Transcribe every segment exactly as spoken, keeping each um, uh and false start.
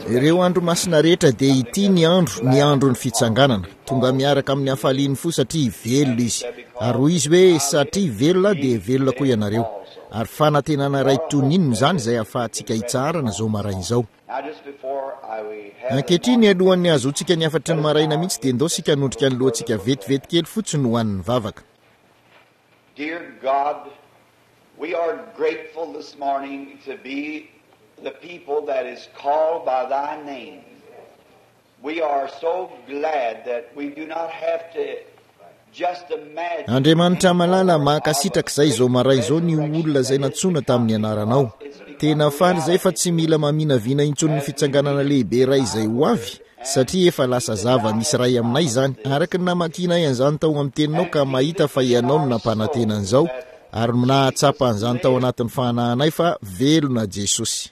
ireo andro masina rehetra dia ity ny andro ny andro ny fitsanganana tonga miaraka amin'ny hafaliany fo satria velona izy ary hoy izy hoe satria velona dia velona koa ianareo ary fanantenana ray toninona izany izay ahafahantsika hitsarana zao maraina izao. Ankehitriny alohan'ny azontsika ny afatry ny maraina mihitsy dia ndao sika nondrika ny lohantsika vetivety kely fotsiny ho an'ny vavaka. Dear God, we are grateful this morning to be the people that is called by thy name. We are so glad that we do not have to just imagine. Andriamanitra malala mahakasitraka izay izao maraina izao ny olona izay natsona tamin'ny anaranao. Tena faly izay fa tsy mila maminavina intsony fitsanganana lehibe iray izay ho avy satria efa lasa zava misy ray aminay izany araka ny namakianay an'izany tao amin'ny teninao ka mahita fa ianao no nampanantenan'izao ary nahatsapa an'izany tao anatin'ny fanahinay fa velona Jesosy.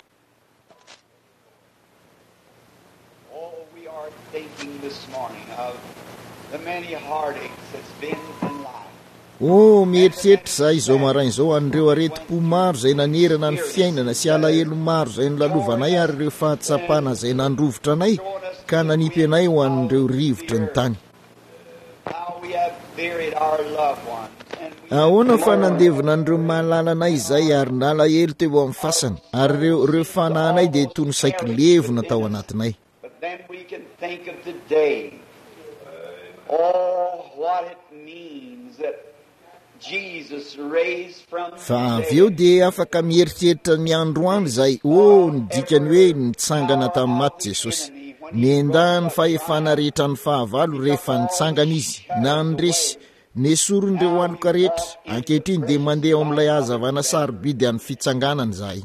Oh, mieritreritra izay izao maraina izao an'ireo areti-po maro izay nanerana ny fiainana sy alahelo maro izay nilalovanay ary ireo fahatsapana izay nandrovitra anay ka nanipy anay ho an'ireo rivotra ny tany. Ahoana fa nandevina an'ireo mahalala anay izay ary nalahelo teo amin'ny fasana ary ireo ireo fanahinay dia toy ny saiko levona tao anatinay. Fa avy eo dia afaka mieritreritra ny androany izay o ny dikany hoe nitsangana tamin'ny maty Jesosy. Niendany fahefana rehetra ny fahavalo rehefa nitsangana izy na nresy nesoron'ireo aloka rehetra ankehitriny dia mandeha ao amin'ilay hazavana sarobidy amin'ny fitsanganana izahay.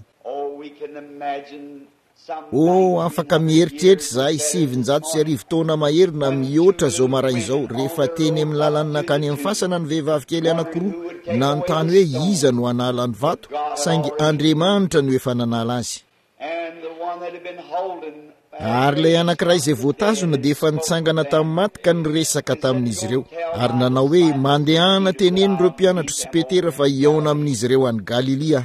O afaka mieritreritra izahay sivinjato sy arivo taona mahery na mihoatra zao maraina izao rehefa teny amin'ny lalany nakany amin'ny fasana ny vehivavy kely anankiroa nanontany hoe iza no hanala ny vato saingy Andriamanitra no efa nanala azy. Ary ilay anankiray izay voatazona dia efa nitsangana tamin'ny maty ka niresaka tamin'izy ireo ary nanao hoe mandehana teneny ireo mpianatra sy Petera fa hiaona amin'izy ireo any Galilia.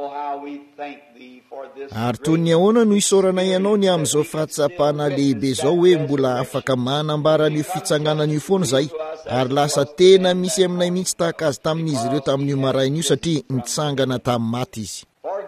Ary toy ny ahoana no isaorana ianao ny amin'izao fahatsapana lehibe izao hoe mbola afaka manambara ny fitsanganana io foana izay ary lasa tena misy aminay mihitsy tahaka azy tamin'izy ireo tamin'io maraina io satria nitsangana tamin'ny maty izy.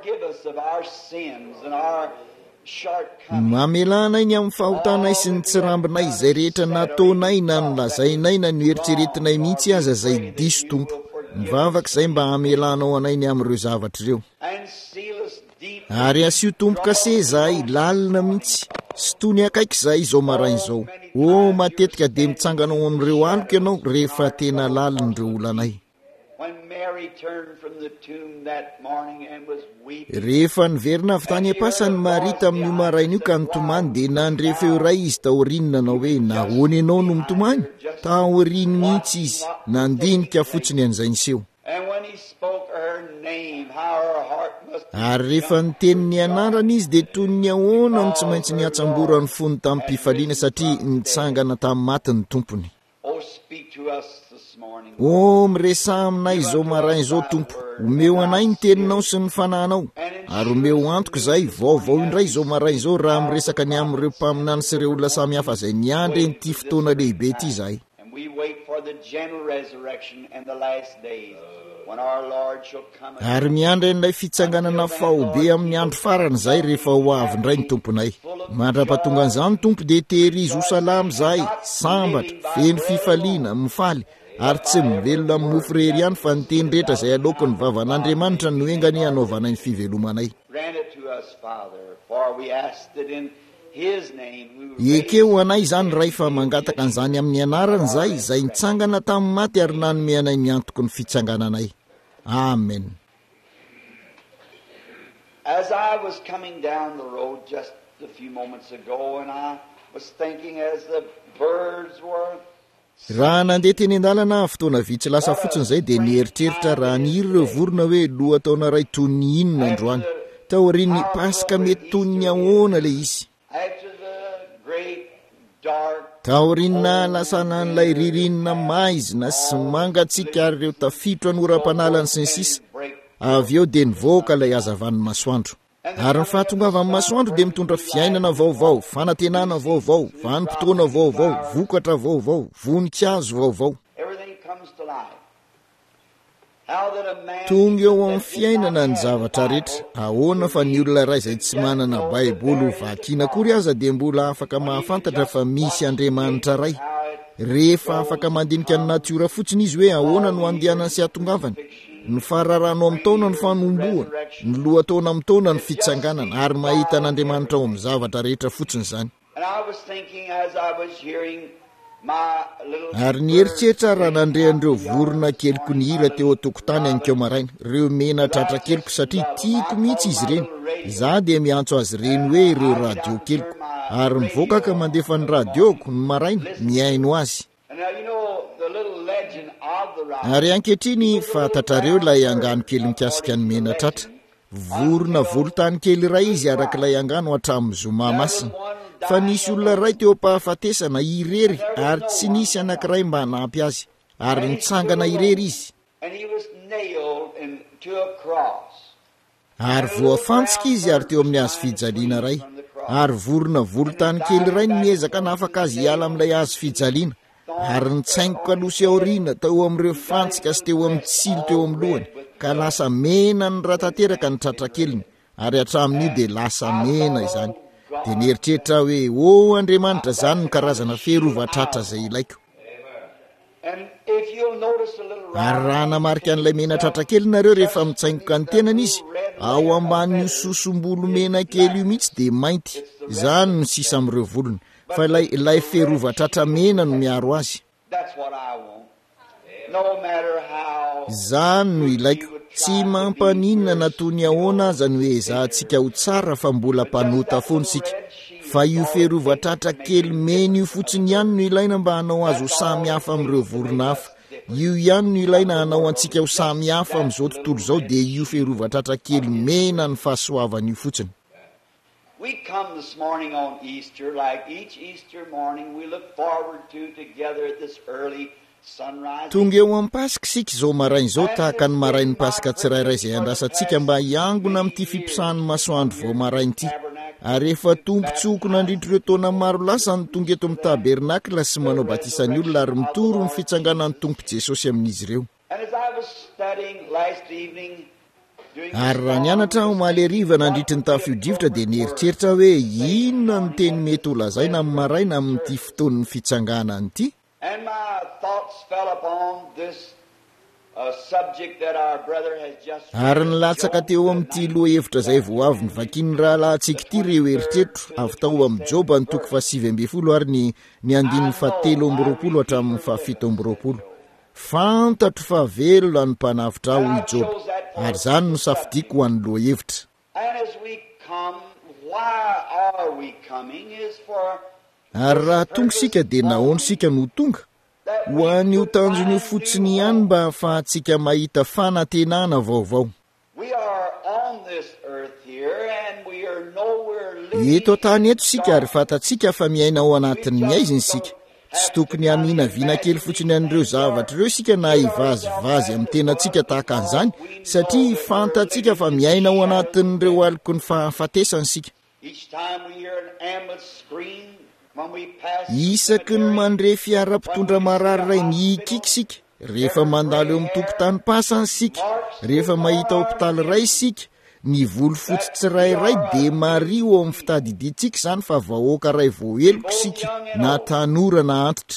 Mamelanay ny amin'ny fahotanay sy ny tsirambinay izay rehetra nataonay na nolazainay na noeritreretinay mihitsy aza izay diso Tompo. Mivavaka izay mba hamelanao anay ny amin'ireo zavatra ireo. Ary asio tompoka se izahay lalina mihitsy sy toy ny akaiky izahay izao maraina izao. O matetika dia mitsangana ao amin'ireo aloka ianao rehefa tena lalin'ireo olanay. Rehefa niverina avy tany am-pasany Maria tamin'io maraina io ka nitomany dia nandrefeo iray izy taoriana nanao hoe nahoana ianao no mitomany? Taoriny mihitsy izy nandinika fotsiny an'izay niseho. Ary rehefa niteniny anarana izy dia toy ny ahoana no tsy maintsy niatsambora ny fony tamin'ny mpifaliana satria nitsangana tamin'ny maty ny tompony. O miresaha aminay izao maraina izao Tompo, omeo anay ny teninao sy ny fanahinao ary omeo antoko izay vaovao indray izao maraina izao raha miresaka ny amin'ireo mpaminany sy ireo olona samy hafa izay niandry n'ity fotoana lehibe ity izahay. Ary miandry an'ilay fitsanganana fahobe amin'ny andro farany izay rehefa ho avy indray ny Tomponay. Mandra-pahatonga an'izany Tompo dia tehirizy ho salama izahay, sambatra, feno fifaliana, mifaly ary tsy mivelona amin'ny mofo rery ihany fa ny teny rehetra izay aloky ny vavan'Andriamanitra no engany hanaovana ny fivelomanay. Ekeo anay izany ray fa mangataka an'izany amin'ny anarany izay izay nitsangana tamin'ny maty ary nanome anay miantoko ny fitsangananay. Amen. As I was coming down the road just a few moments ago and I was thinking as the birds were raha nandeha teny an-dalana fotoana vitsy lasa fotsiny izay dia nieritreritra raha niry ireo vorona hoe loha taona ray toy ny inona androany taorian'ny Pasika mety toy ny ahoana le izy. Taoriana lasana n'ilay ririnina maizina sy mangatsiaka ary ireo tafitro anoram-panalany sy ny sisa avy eo dia nivoaka ilay hazavan'ny masoandro. ary ny fahatongava amin'ny masoandro dia mitondra fiainana vaovao, fanantenana vaovao, vanim-potoana vaovao, vokatra vaovao, voninkazo vaovao. Tonga eo amin'ny fiainana ny zavatra rehetra. Ahoana fa ny olona iray izay tsy manana baiboly vakiana akory aza dia mbola afaka mahafantatra fa misy Andriamanitra iray. Rehefa afaka mandinika ny natiora fotsiny izy hoe ahoana no andehanany sy hatongavany, ny fararano amin'ny taona ny fanomboana, ny lohataona amin'ny taona ny fitsanganana, ary mahita n'Andriamanitra ao amin'ny zavatra rehetra fotsiny izany. Ary ny eritreritra raha nandrehan'ireo vorona keliko ny hira teo an-tokotany ankeo maraina, ireo mena tratra keliko satria tiako mihitsy izy ireny. Za dia miantso azy ireny hoe ireo radio keliko, ary mivoaka ka mandefa ny radioko ny maraina miaino azy. Ary ankehitriny fantatrareo ilay angano kely mikasika ny mena tratra. Vorona volotany kely iray izy arak'ilay angano hatramin'ny zoma masina. Fa nisy olona iray teo am-pahafatesana irery ary tsy nisy anankiray mba hanampy azy, ary nitsangana irery izy. Ary voafantsika izy ary teo amin'ny hazo fijaliana iray, ary vorona volotany kely iray no niezaka nafaka azy hiala amin'ilay hazo fijaliana, ary nitsaingoka aloha sy aoriana teo amin'ireo fantsika sy teo amin'ny tsilo teo amin'ny lohany, ka lasa mena ny ratanteraka ny tratra keliny, ary hatramin'io dia lasa mena izany. Dia nieritreritra hoe o Andriamanitra, zany ny karazana fiarovan-tratra izay ilaiko. Ary raha namarika an'ilay mena tratra kely nareo rehefa mitsaingoka ny tenany izy, ao ambanin'io sosom-bolo mena kely io mihitsy dia mainty, zany no sisa amin'ireo volony, fa ilay ilay fiarovan-tratra mena no miaro azy. Zany no ilaiko. Tsy mampaninona na toy ny ahoana aza ny hoe zahantsika ho tsara fa mbola mpanota foana sika. Fa io fiarovan-tratra kely mena io fotsiny ihany no ilaina mba hanao azy ho samy hafa amin'ireo vorona hafa. Io ihany no ilaina hanao antsika ho samy hafa amin'izao tontolo izao, dia io fiarovan-tratra kely mena ny fahasoavany io fotsiny. We come this morning on Easter, like each Easter morning we look forward to together at this early sunrise. Tonga eo amin'ny Pasika sika izao maraina izao tahaka ny marain'ny Pasika tsirairay izay andrasantsika mba hiangona amin'ity fiposahan'ny masoandro vao maraina ity. Ary rehefa tompontsoko nandritra ireo taona maro lasa ny tonga eto amin'ny tabernakla sy manao batisan'ny olona ary mitoro ny fitsanganan'ny Tompo Jesosy amin'izy ireo. Ary raha nianatra aho omaly hariva nandritry ny tafio-drivotra dia nieritreritra hoe inona ny teny mety ho lazaina amin'ny maraina amin'ity fotoan'ny fitsanganana ity. Ary nilatsaka teo amin'ity lohahevitra izay vao avy nivakian'ny rahalahintsika ity ireo eritreritro avy tao amin'ny Joba ny toko fahasivy ambin'ny folo ary ny ny andininy fahatelo amby roapolo hatramin'ny fahafito amby roapolo. Fantatro fa velona ny mpanafitra aho i Joba, ary zany no safidiako ho an'ny lohahevitra. Ary raha tonga sika dia nahoana sika no tonga? Ho an'io tanjon'io fotsiny ihany mba ahafahantsika mahita fanantenana vaovao. Eto an-tany eto sika ary fantatsika fa miaina ao anatin'ny aiziny sika. Tsy tokony hamina vina kely fotsiny an'ireo zavatra ireo sika na hivazivazy amin'ny tenantsika tahaka an'izany, satria fantatsika fa miaina ao anatin'ireo aliko ny fahafatesany sika. Isaky ny mandre fiara-pitondra marariray miikiky sika, rehefa mandalo eo amin'ny tokotany pasany sika, rehefa mahita hopitaly iray sika, ny volo fotsy tsirairay dia mario ao amin'ny fitadidintsika zany fa vahoaka ray vao eloko sika na tanora na antitra.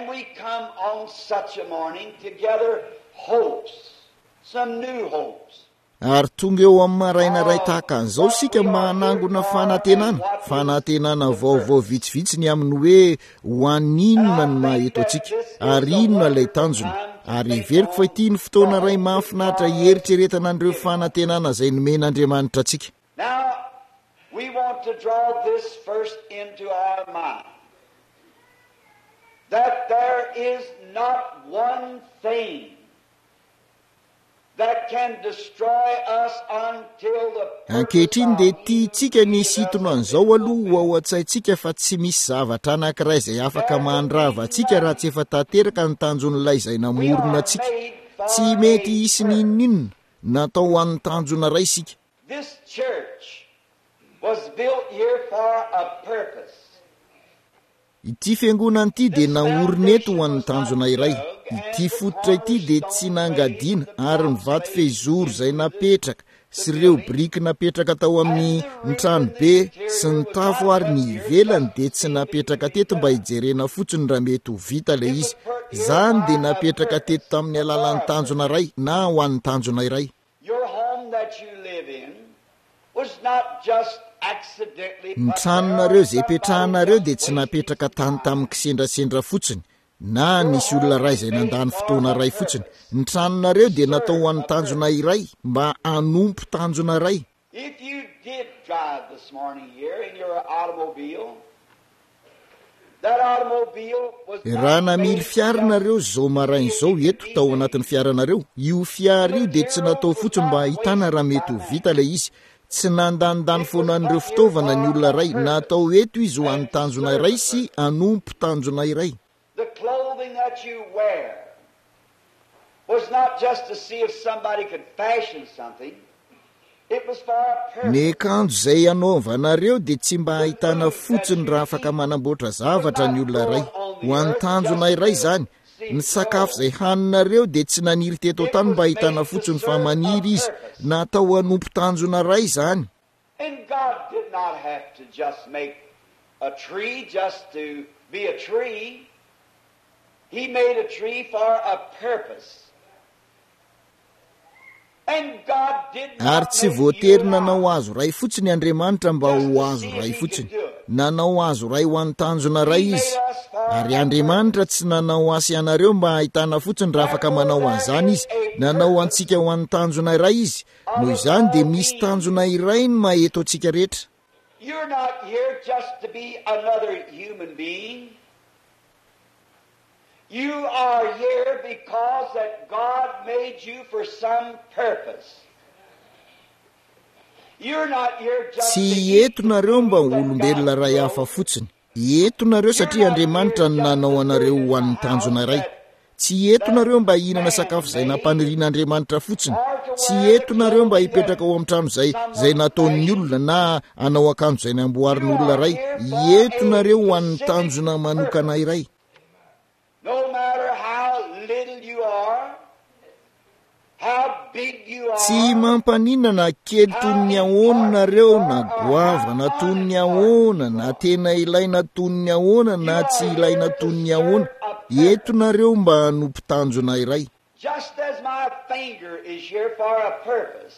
Ary tonga eo amin'ny maraina iray tahaka an'izao sika manangona fanantenana, fanantenana vaovao vitsivitsy ny aminy hoe ho aninona ny maheto antsika, ary inona ilay tanjona. Ary everiko fa ity ny fotoana iray mahafinaritra hieritreretana an'ireo fanantenana izay nomen'Andriamanitra antsika. Now, we want to draw this first into our mind. That there is not one thing that can destroy us until the ankehitriny dia tiantsika ny sitona an'izao aloha ho ao an-tsaintsika fa tsy misy zavatra anankiray izay afaka mandrava antsika raha tsy efa tanteraka ny tanjon'ilay izay namorona antsika. Tsy mety hisy n'inon'inona natao an'ny tanjona iray isika. This church was built here for a purpose. Ity fiangonana ity dia naorina ho an'ny tanjona iray. Ity fototra ity dia tsy nangadiana ary ny vato fehizoro izay napetraka sy ireo briky napetraka tao amin'ny trano be sy ny tafo ary ny ivelany dia tsy napetraka teto mba hijerena fotsiny raha mety ho vita ilay izy. Izany dia napetraka teto tamin'ny alalan'ny tanjona iray na ho an'ny tanjona iray. Your home that you live in was not just accidentally. Ny tranonareo izay petrahanareo dia tsy napetraka tany tamin'ny kisendrasendra fotsiny na nisy olona ray izay nandany fotoana ray fotsiny. Ny tranonareo dia natao ho an'ny tanjona iray mba hanompo tanjona iray. If you did drive this morning here in your automobile, that automobile was Raha namily fiaranareo zao maraina izao eto tao anatin'ny fiaranareo, io fiara io dia tsy natao fotsiny mba ahitana raha mety ho vita ilay izy. Tsy nandanindany foana an'ireo fitaovana ny olona iray, natao eto izy ho an'ny tanjona iray sy hanompo tanjona iray. the clothing that you wear was not just to see if somebody could fashion something. It was for a purpose. Ny akanjo izay anaovanareo dia tsy mba ahitana fotsiny raha afaka manamboatra zavatra ny olona iray. Ho an'ny tanjona iray izany. Ny sakafo izay haninareo dia tsy naniry teto tany mba ahitana fotsiny fa maniry izy. Natao hanompo tanjona iray izany. And God did not have to just make a tree just to be a tree. He made a tree for a purpose. And God did Ary not tsy make voatery you nanao and I azo ray fotsiny Andriamanitra mba ho azo ray fotsiny. Nanao azo ray ho an'ny tanjona ray izy. Ary Andriamanitra tsy nanao asy ianareo mba ahitana fotsiny raha afaka manao an'izany izy. Nanao antsika ho an'ny tanjona iray izy. Noho izany dia misy tanjona iray ny maheto antsika rehetra. You're not here just to be another human being. You are here because that God made you for some purpose. You're not here just to Tsy entonareo mba olombelona ray hafa fotsiny. Entonareo satria Andriamanitra no nanao anareo ho an'ny tanjona iray. Tsy entonareo mba hihinana sakafo izay nampanirian'Andriamanitra fotsiny. Tsy entonareo mba hipetraka ao amin'ny trano izay izay nataon'ny olona na hanao akanjo izay namboarin'ny olona iray. Entonareo ho an'ny tanjona manokana iray. no matter how little you are, how big you Tsy are, mampanina na kely toy ny ahoana nareo na goava na toy ny ahoana na tena ilaina toy ny ahoana na tsy ilaina toy ny ahoana. Entonareo mba hanompo tanjona iray. just as my finger is here for a purpose,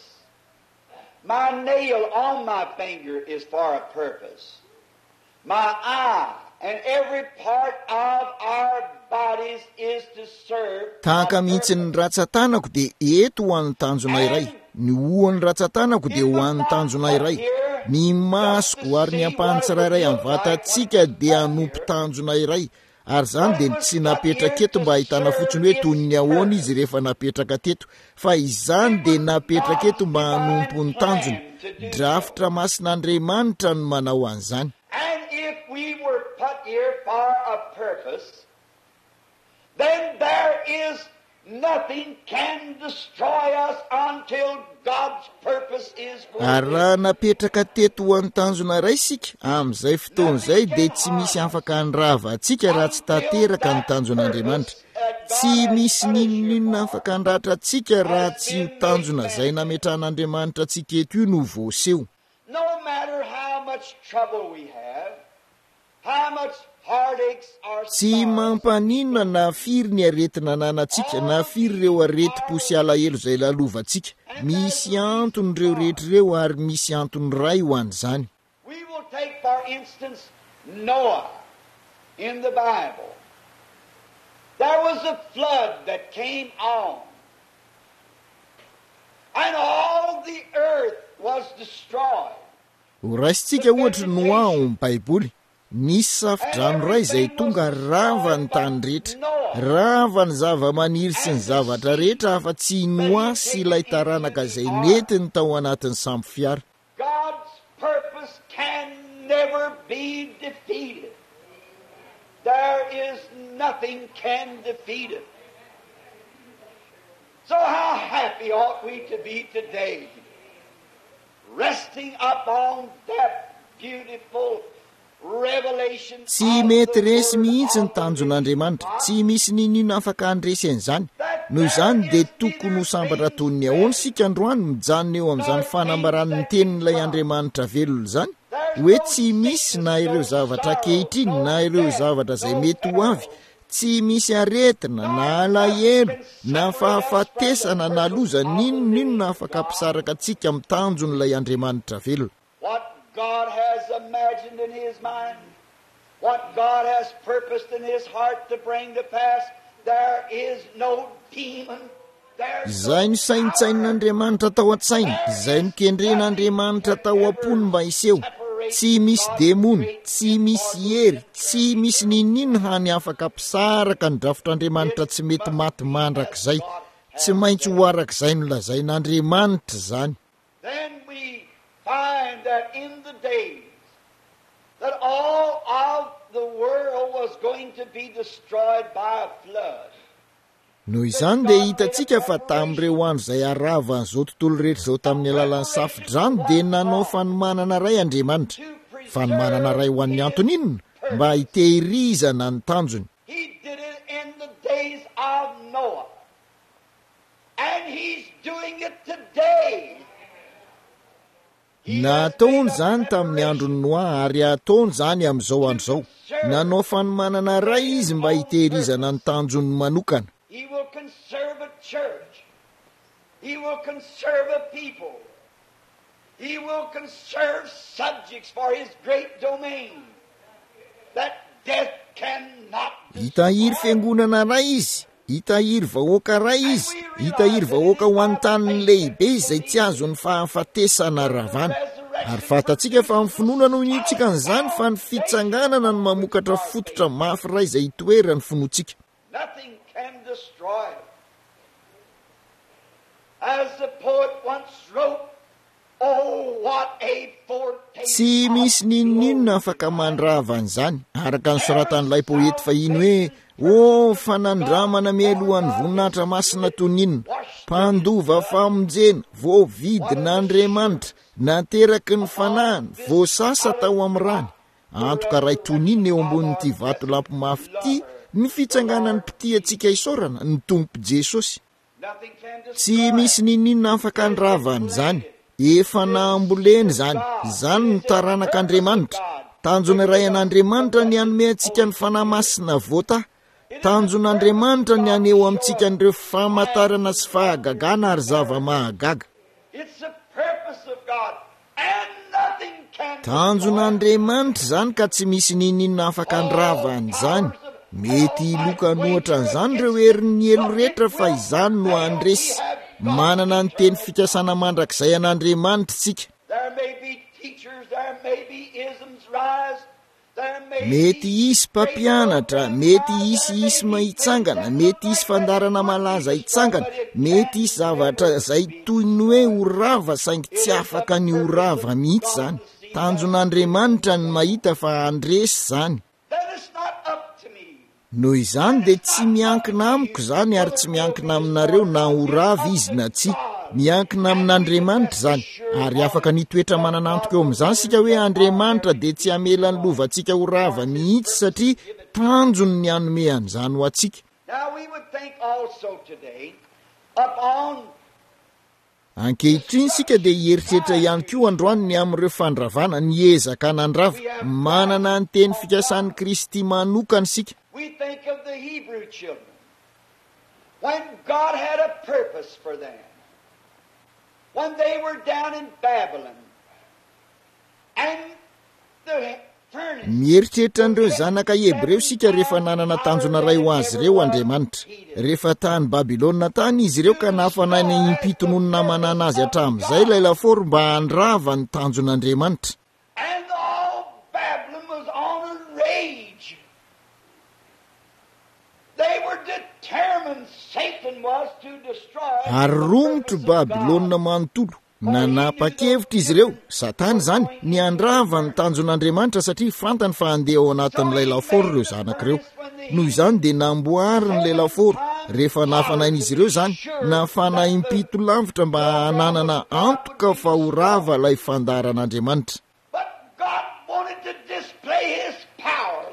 my nail on my finger is for a purpose. My eye and every part of our bodies is to serve. Tahaka mihitsy ny ratsan-tanako dia eto ho an'ny tanjona iray. Ny hoan'ny ratsan-tanako dia ho an'ny tanjona iray. Ny masoko ary ny ampahany tsirairay amin'ny vatantsika dia hanompo tanjona iray. Ary izany dia tsy napetraka eto mba ahitana fotsiny hoe toy ny ahoana izy rehefa napetraka teto, fa izany dia napetraka eto mba hanompo ny tanjona. Drafitra masin'Andriamanitra no manao an'izany. And if we were put here for a purpose, then there is nothing can destroy us until God's purpose is Ary fulfilled. raha napetraka teto ho an'ny tanjona iray isika amin'izay fotoan'izay dia tsy misy afaka handrava antsika raha tsy tanteraka ny tanjon'Andriamanitra. Tsy misy ninonninona afaka handratra antsika raha tsy io tanjona izay nametrahan'Andriamanitra antsika eto io no voaseho. No matter how much trouble we have, how much heartaches or Tsy sorrows, mampanina na firy ny aretina nanantsika na firy ireo areti-po sy alahelo izay lalovantsika. Misy antony ireo rehetr'ireo ary misy antony ray ho an'izany. we will take for instance Noah in the Bible. There was a flood that came on, and all the earth was destroyed. Ho raisitsika ohatra Noa ao amin'ny Baiboly. Nisy safidrano ray izay tonga rava ny tany rehetra. Rava ny zava-maniry sy ny zavatra rehetra afa-tsy Noa sy ilay taranaka izay netiny tao anatin'ny sambo fiara. God's purpose can never be defeated. There is nothing can defeat it. So how happy ought we to be today, resting upon that beautiful revelation. Tsy mety resy mihitsy ny tanjon'Andriamanitra, tsy misy ninino afaka andresy an'izany. Noho izany dia tokony ho sambatra tonny ahoana sika androany mijanona eo amin'izany fanambaran'ny tenin'ilay Andriamanitra velona izany, hoe tsy misy na ireo zavatra kehitriny na ireo zavatra izay mety ho avy, tsy misy aretina na alahelo na fahafatesana na loza ninonino na afaka ampisaraka antsika amin'ny tanjon'ilay Andriamanitra velona. What God has imagined in his mind, what God has purposed in his heart to bring to pass, there is no demon. Izay no saintsain'Andriamanitra tao an-tsaina, izay no kendren'Andriamanitra tao am-pony mba hiseho. Tsy misy demony, tsy misy hery, tsy misy ninino hany afaka ampisaraka ny drafotr'Andriamanitra tsy mety maty mandrak'izay. Tsy maintsy ho arak'izay no lazain'Andriamanitra zany. Then we find that in the days that all of the world was going to be destroyed by a flood. Noho izany dia hitantsika fa tamin'ireo andro izay aravan'izao tontolo rehetra izao tamin'ny alalan'ny safidrano dia nanao fanomanana ray Andriamanitra. Fanomanana ray ho an'ny antony inona? Mba hitehirizana ny tanjony. He did it in the days of Noah. And he's doing it today. Nataony izany tamin'ny andron'ny Noa ary ataony izany amin'izao andro izao. Nanao fanomanana ray izy mba hitehirizana ny tanjony manokana. He will conserve a church. He will conserve a people. He will conserve subjects for his great domain. That death cannot hitahiry fiangonana ray izy, hitahiry vahoaka ray izy, hitahiry vahoaka ho an'ny taniny lehibe izay tsy azony fahafatesana ravana. Ary fatatsika fa amin'ny finoana no initsika an'izany fa ny fitsanganana no mamokatra fototra mafy ray izay hitoerany finoantsika. nothing can destroy it. As the poet once wrote, oh, what a foretaste. Tsy misy ninino afaka mandrava an'izany. Araka ny soratan'ilay poety fahiny hoe, o fanandramana mialohan'ny voninahitra masina toninina, mpandova famonjena, voavidina Andriamanitra, nateraky ny fanahiny, voasasa tao amin'ny rany. Antoka ray toninina eo ambonin'ity vato lampy mafy ity, ny fitsanganan'ny piti antsika isaorana, ny Tompo Jesosy. Nothing can destroy Tsy misy ninino afaka andrava an'izany. Efa naamboleny zany, zany ny taranak'Andriamanitra. Tanjona ray an'Andriamanitra ny anome antsika ny fanahy masina voata. Tanjon'Andriamanitra ny aneo amintsika n'ireo famantarana sy fahagagana ary zava-mahagaga. It's the purpose of God, and nothing can Tanjon'Andriamanitra zany ka tsy misy ninino afaka andrava an'izany. Mety hiloka nohatra an'izany ireo herin'ny elo rehetra fa izany no andresy. Manana ny teny fikasana mandrakizay an'Andriamanitra tsika. There may be teachers, there may be isms rise, there may Mety be isy mpampianatra, mety isy isy mahitsangana, mety isy fandarana malaza hitsangana, mety isy zavatra izay toy ny hoe horava saingy tsy afaka ny horava mihitsy zany. Tanjon'Andriamanitra ny mahita fa andresy zany. That is not up to me. Noho izany dia tsy miankina amiko zany ary tsy miankina aminareo na horava izy na tsy. Miankina amin'Andriamanitra zany. Ary afaka nitoetra mananantoka eo amin'izany sika hoe Andriamanitra dia tsy hamela ny lovantsika horava mihitsy satria tanjony ny hanome an'izany ho antsika. Now we would think also today upon Ankehitriny sika dia hieritreritra ihany koa androany ny amin'ireo fandravana ny ezaka nandrava. Manana ny teny fikasan'ny Kristy manokana sika. we think of the Hebrew children. When God had a purpose for them. When they were down in Babylon. And the furnace. Mieritreritra an'ireo zanaka Hebreo sika rehefa nanana tanjona ray ho azy ireo Andriamanitra. Rehefa tany Babilôna tany izy ireo ka nafanainy impitononona manana azy hatramin'izay ilay lafaoro mba handrava ny tanjon'Andriamanitra. And all Babylon was on a rage. They were determined, Satan was to destroy. Ary romotro Babilôna manontolo. Nanapa-kevitra izy ireo, Satana zany, ny handrava ny tanjon'Andriamanitra satria fantany fa handeha ao anatin'ilay lafaoro ireo zanak'ireo. Noho izany dia namboary n'ilay lafaoro rehefa nafanain'izy ireo zany nafanahy impito lavitra mba hananana antoka fa horava ilay fandaharan'Andriamanitra. But God wanted to display his power.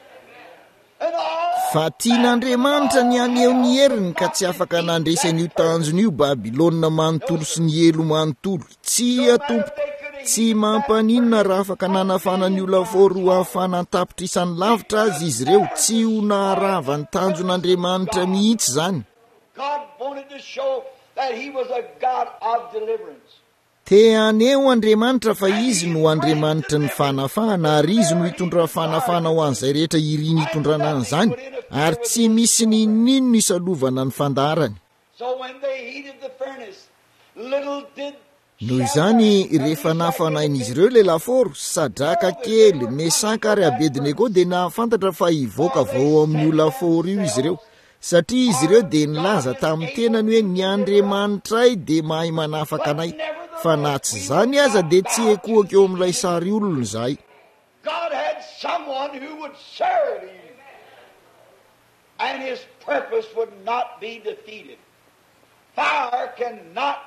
And all Fa tian'Andriamanitra ny aneho ny heriny ka tsy afaka nandresan'io tanjon'io Babilôna manontolo sy ny elo manontolo. Tsy atompo, tsy mampaninona raha afaka nanafana ny olaforo ho afanantapitra isan'ny lavitra azy izy ireo, tsy ho naharava ny tanjon'Andriamanitra mihitsy zany. God wanted to show that he was a God of deliverance. Te aneho Andriamanitra fa izy no Andriamanitra ny fanafana, ary izy no hitondra fanafana ho an'izay rehetra iriny hitondrana an'izany, ary tsy misy ninninno isalovana ny fandaharany. So when they heated the furnace, little did Noho izany rehefa nafanain'izy ireo le laforo, Sadraka kely, Mesaka ary Abednego dia nahafantatra fa hivoaka vao amin'io laforo io izy ireo, satria izy ireo dia nilaza tamin'ny tenany hoe ny Andriamanitray dia mahay manafaka anay, fa na tsy zany aza dia tsy ekoako eo amin'ilay sary olona izahay. God had someone who would serve him, and his purpose would not be defeated. Fire cannot.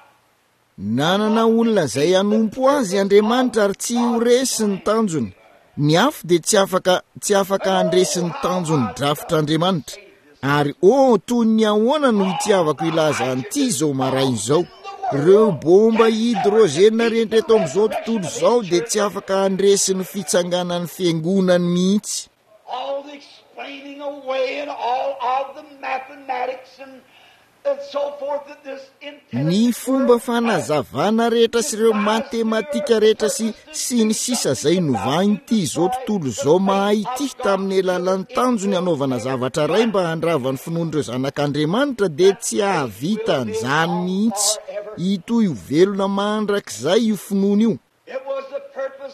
Nanana olona zay hanompo azy Andriamanitra ary tsy horesi ny tanjony. Ny afo dia tsy afaka tsy afaka handresi ny tanjony drafitr'Andriamanitra. Ary o toy ny ahoana no itiavako ilaza an'ity zao maraina izao. Reo bomba hidrogena rehetra eto amin'izao tontolo izao dia tsy afaka handresi ny fitsanganan'ny fiangonany mihitsy. All the explaining away and all of the mathematics and, and so forth that this Ny fomba fanazavana rehetra sy ireo matematika rehetra sy sy ny sisa zay novahiny ity zao tontolo izao mahay ity tamin'ny alalan'ny tanjony anaovana zavatra ray mba handrava ny finoan'ireo zanak'Andriamanitra dia tsy ahavita an'izany mihitsy. Ito io velona mandrakizay io finoana io. It was the purpose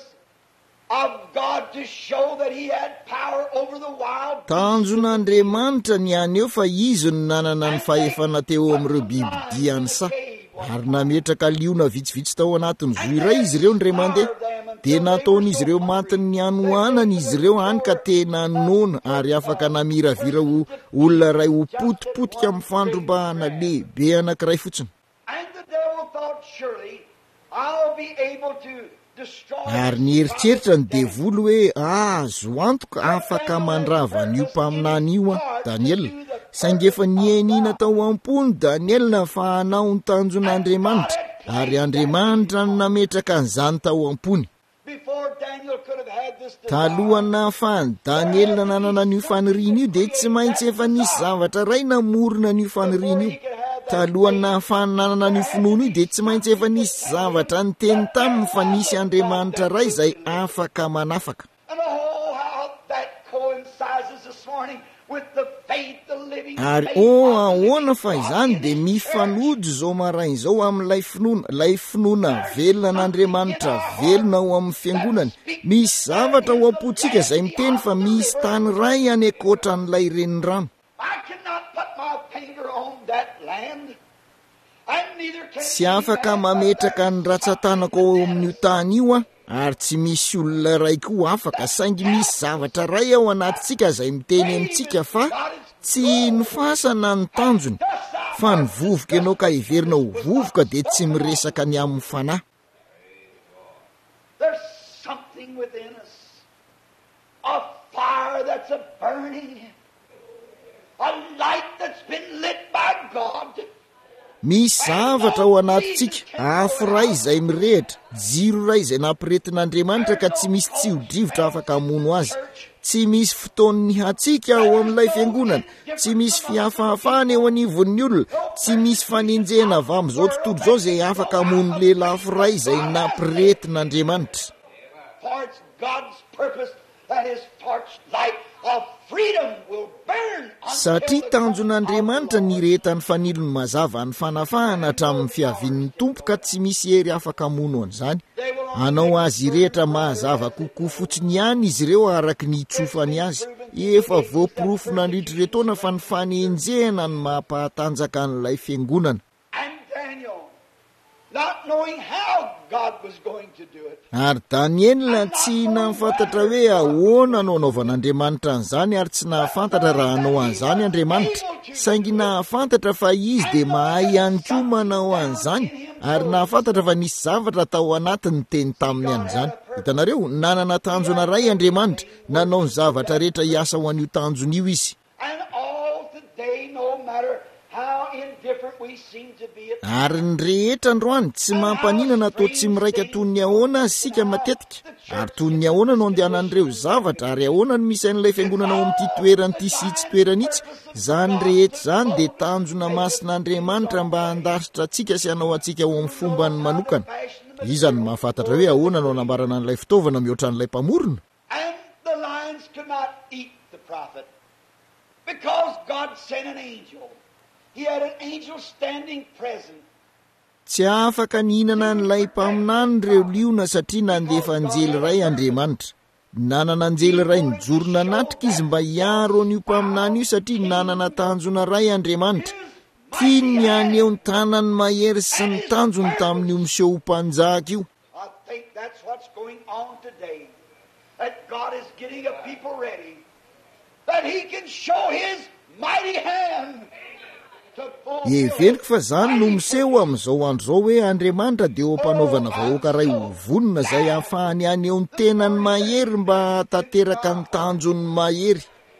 of God to show that he had power over the wild. Tanjon'Andriamanitra ny aneho fa izy no nanana ny fahefana teo amin'ireo biby diany sa, ary nametraka liona vitsivitsy tao anatiny zo iray izy ireo ndray mandeha, dia nataon'izy ireo matiny ny anohanana izy ireo any ka tena nona, ary afaka namiravira ho olona ray ho potipotika amin'ny fandrombahana lehibe anankiray fotsiny. And the devil thought, surely I'll be able to destroy. Ary nieritreritra ny devolo hoe azo antoka afaka mandrava an'io mpaminany io a Daniel, saingy efa nienina tao am-pony Daniel fa hanao ny tanjon'Andriamanitra, ary Andriamanitra no nametraka an'izany tao am-pony. Before Daniel could have had this Talohany nahafahany Daniel nanana an'io faniriana io dia tsy maintsy efa nisy zavatra ray namorona an'io faniriana io. Talohany nahafahany nanana an'io finoana io dia tsy maintsy efa nisy zavatra niteny taminy fa nisy Andriamanitra ray izay afaka manafaka. And oh, how that coincides this morning with the faith, the living Ary faith o of the ahoana living fa God izany in dia his mifanojo zao maraina izao amin'ilay finoana, ilay finoana velona n'Andriamanitra velona ho amin'ny fiangonany. Misy zavatra ho am-potsika izay miteny fa misy tany ray any ankoatran'ilay renirano. I cannot put my finger on that land. And neither can Tsy afaka mametraka ny ratsan-tanako ao amin'io tany io a, ary tsy misy olona ray koa afaka, saingy misy zavatra ray ao anatintsika izay miteny amintsika fa tsy ny fasana ny tanjony, fa ny vovoka ianao ka hiverina ho vovoka dia tsy miresaka ny amin'ny fanahy. there's something within us, a fire that's a burning, a light that's been lit by God. Misy zavatra ao anatintsika, afo ray izay mirehitra, jiro ray izay nampiretin'Andriamanitra ka tsy misy tsiodrivotra afaka hamono azy. Tsy misy fotoany hatsika ao amin'ilay fiangonana, tsy misy fiafahafahana eo anivon'ny olona, tsy misy fanenjehana avy amin'izao tontolo izao izay afaka hamono lehilahy afo ray izay nampiretin'Andriamanitra. For it's God's purpose that his torch light of freedom will burn. Satria tanjon'Andriamanitra niretany fanilony mazava ny fanafahana hatramin'ny fiavian'ny tompo ka tsy misy hery afaka hamono an'izany. Hanao azy rehetra mazava kokoa fotsiny ihany izy ireo araka ny itsofany azy. Efa voapirofo nandritra retoana fa ny fanenjehana ny mampahatanjaka an'ilay fiangonana. And Daniel, not knowing how God was going to do it. Ary Daniela tsy nahafantatra hoe ahoana no anaovana Andriamanitra an'izany ary tsy nahafantatra raha anao an'izany Andriamanitra, saingy nahafantatra fa izy dia mahay ihany koa manao an'izany ary nahafantatra fa nisy zavatra tao anatiny teny taminy an'izany. Hitanareo, nanana tanjona ray Andriamanitra, nanao ny zavatra rehetra hiasa ho an'io tanjona io izy. And all today, no matter how indifferent we seem to be at Ary ny rehetra androany tsy mampaninana atao tsy miraika toy ny ahoana sika matetika, ary toy ny ahoana no andehanan'ireo zavatra ary ahoana no misy an'ilay fiangonana ao amin'ity toerany ity sy tsy toerany itsy. Zany rehetra zany dia tanjona masin'Andriamanitra mba handaritra atsika sy hanao atsika ao amin'ny fombany manokana. Izany mahafantatra hoe ahoana no anambarana an'ilay fitaovana mihoatra an'ilay mpamorona. And the lions could not eat the prophet because God sent an angel. He had an angel standing present. Tsy afaka nihinana an'ilay mpaminany ireo liona satria nandefa anjely ray Andriamanitra. Nanana anjely ray nijorona natrika izy mba hiaro an'io mpaminany io satria nanana tanjona ray Andriamanitra. Tiany ny aneho ny tanany mahery sy ny tanjony tamin'io miseho mpanjaka io. I think that's what's going on today. That God is getting a people ready. That He can show His mighty hand. Eveniko fa zany no miseho amin'izao andro zao hoe Andriamanitra dia ho mpanaovana vahoaka ray ovonina izay ahafahany aneho ny tenany mahery mba tanteraka ny tanjony mahery.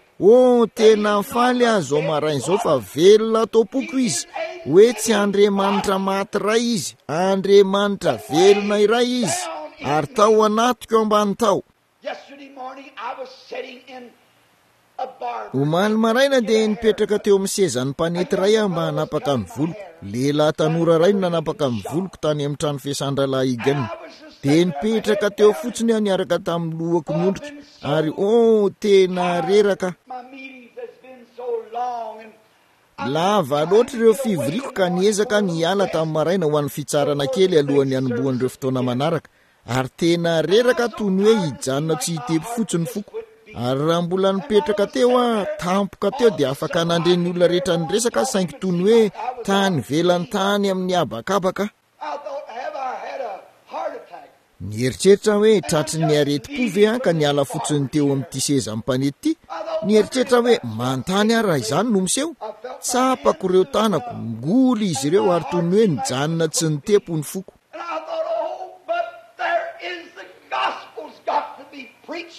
O tena faly azo marain'izao fa velona atao-poko izy hoe tsy Andriamanitra maty ray izy, Andriamanitra velona iray izy ary tao anatiko ambany tao. Yesterday morning I was sitting in a bar. Omaly maraina dia nipetraka teo amin'ny sezan'ny mpanety ray aho mba hanapaka ny voloko. Lehilahy tanora ray no nanapaka ny voloko tany amin'ny trano fiasandra-lahy igany. Dia nipetraka teo fotsiny aho niaraka tamin'ny lohako miondrika ary o tena reraka. My meetings has been so long and Lava loatra ireo fiviriko ka niezaka niala tamin'ny maraina ho an'ny fitsarana kely alohan'ny hanombohan'ireo fotoana manaraka. Ary tena reraka toy ny hoe hijanona tsy hitepy fotsiny foko. Ary raha mbola nipetraka teo a tampoka teo dia afaka nandreny olona rehetra niresaka saingy toy ny hoe tany velany tany amin'ny habakabaka. I thought, have I had a heart attack? Nieritreritra hoe tratry ny areti-po ve an ka niala fotsiny teo amin'ity seza mpanety ity. Nieritreritra hoe mantany aho raha izany no miseho. Tsapako ireo tanako, ngoly izy ireo ary toy ny hoe nijanona tsy nitepo ny foko. And I thought, oh, but there is the gospel's got to be preached.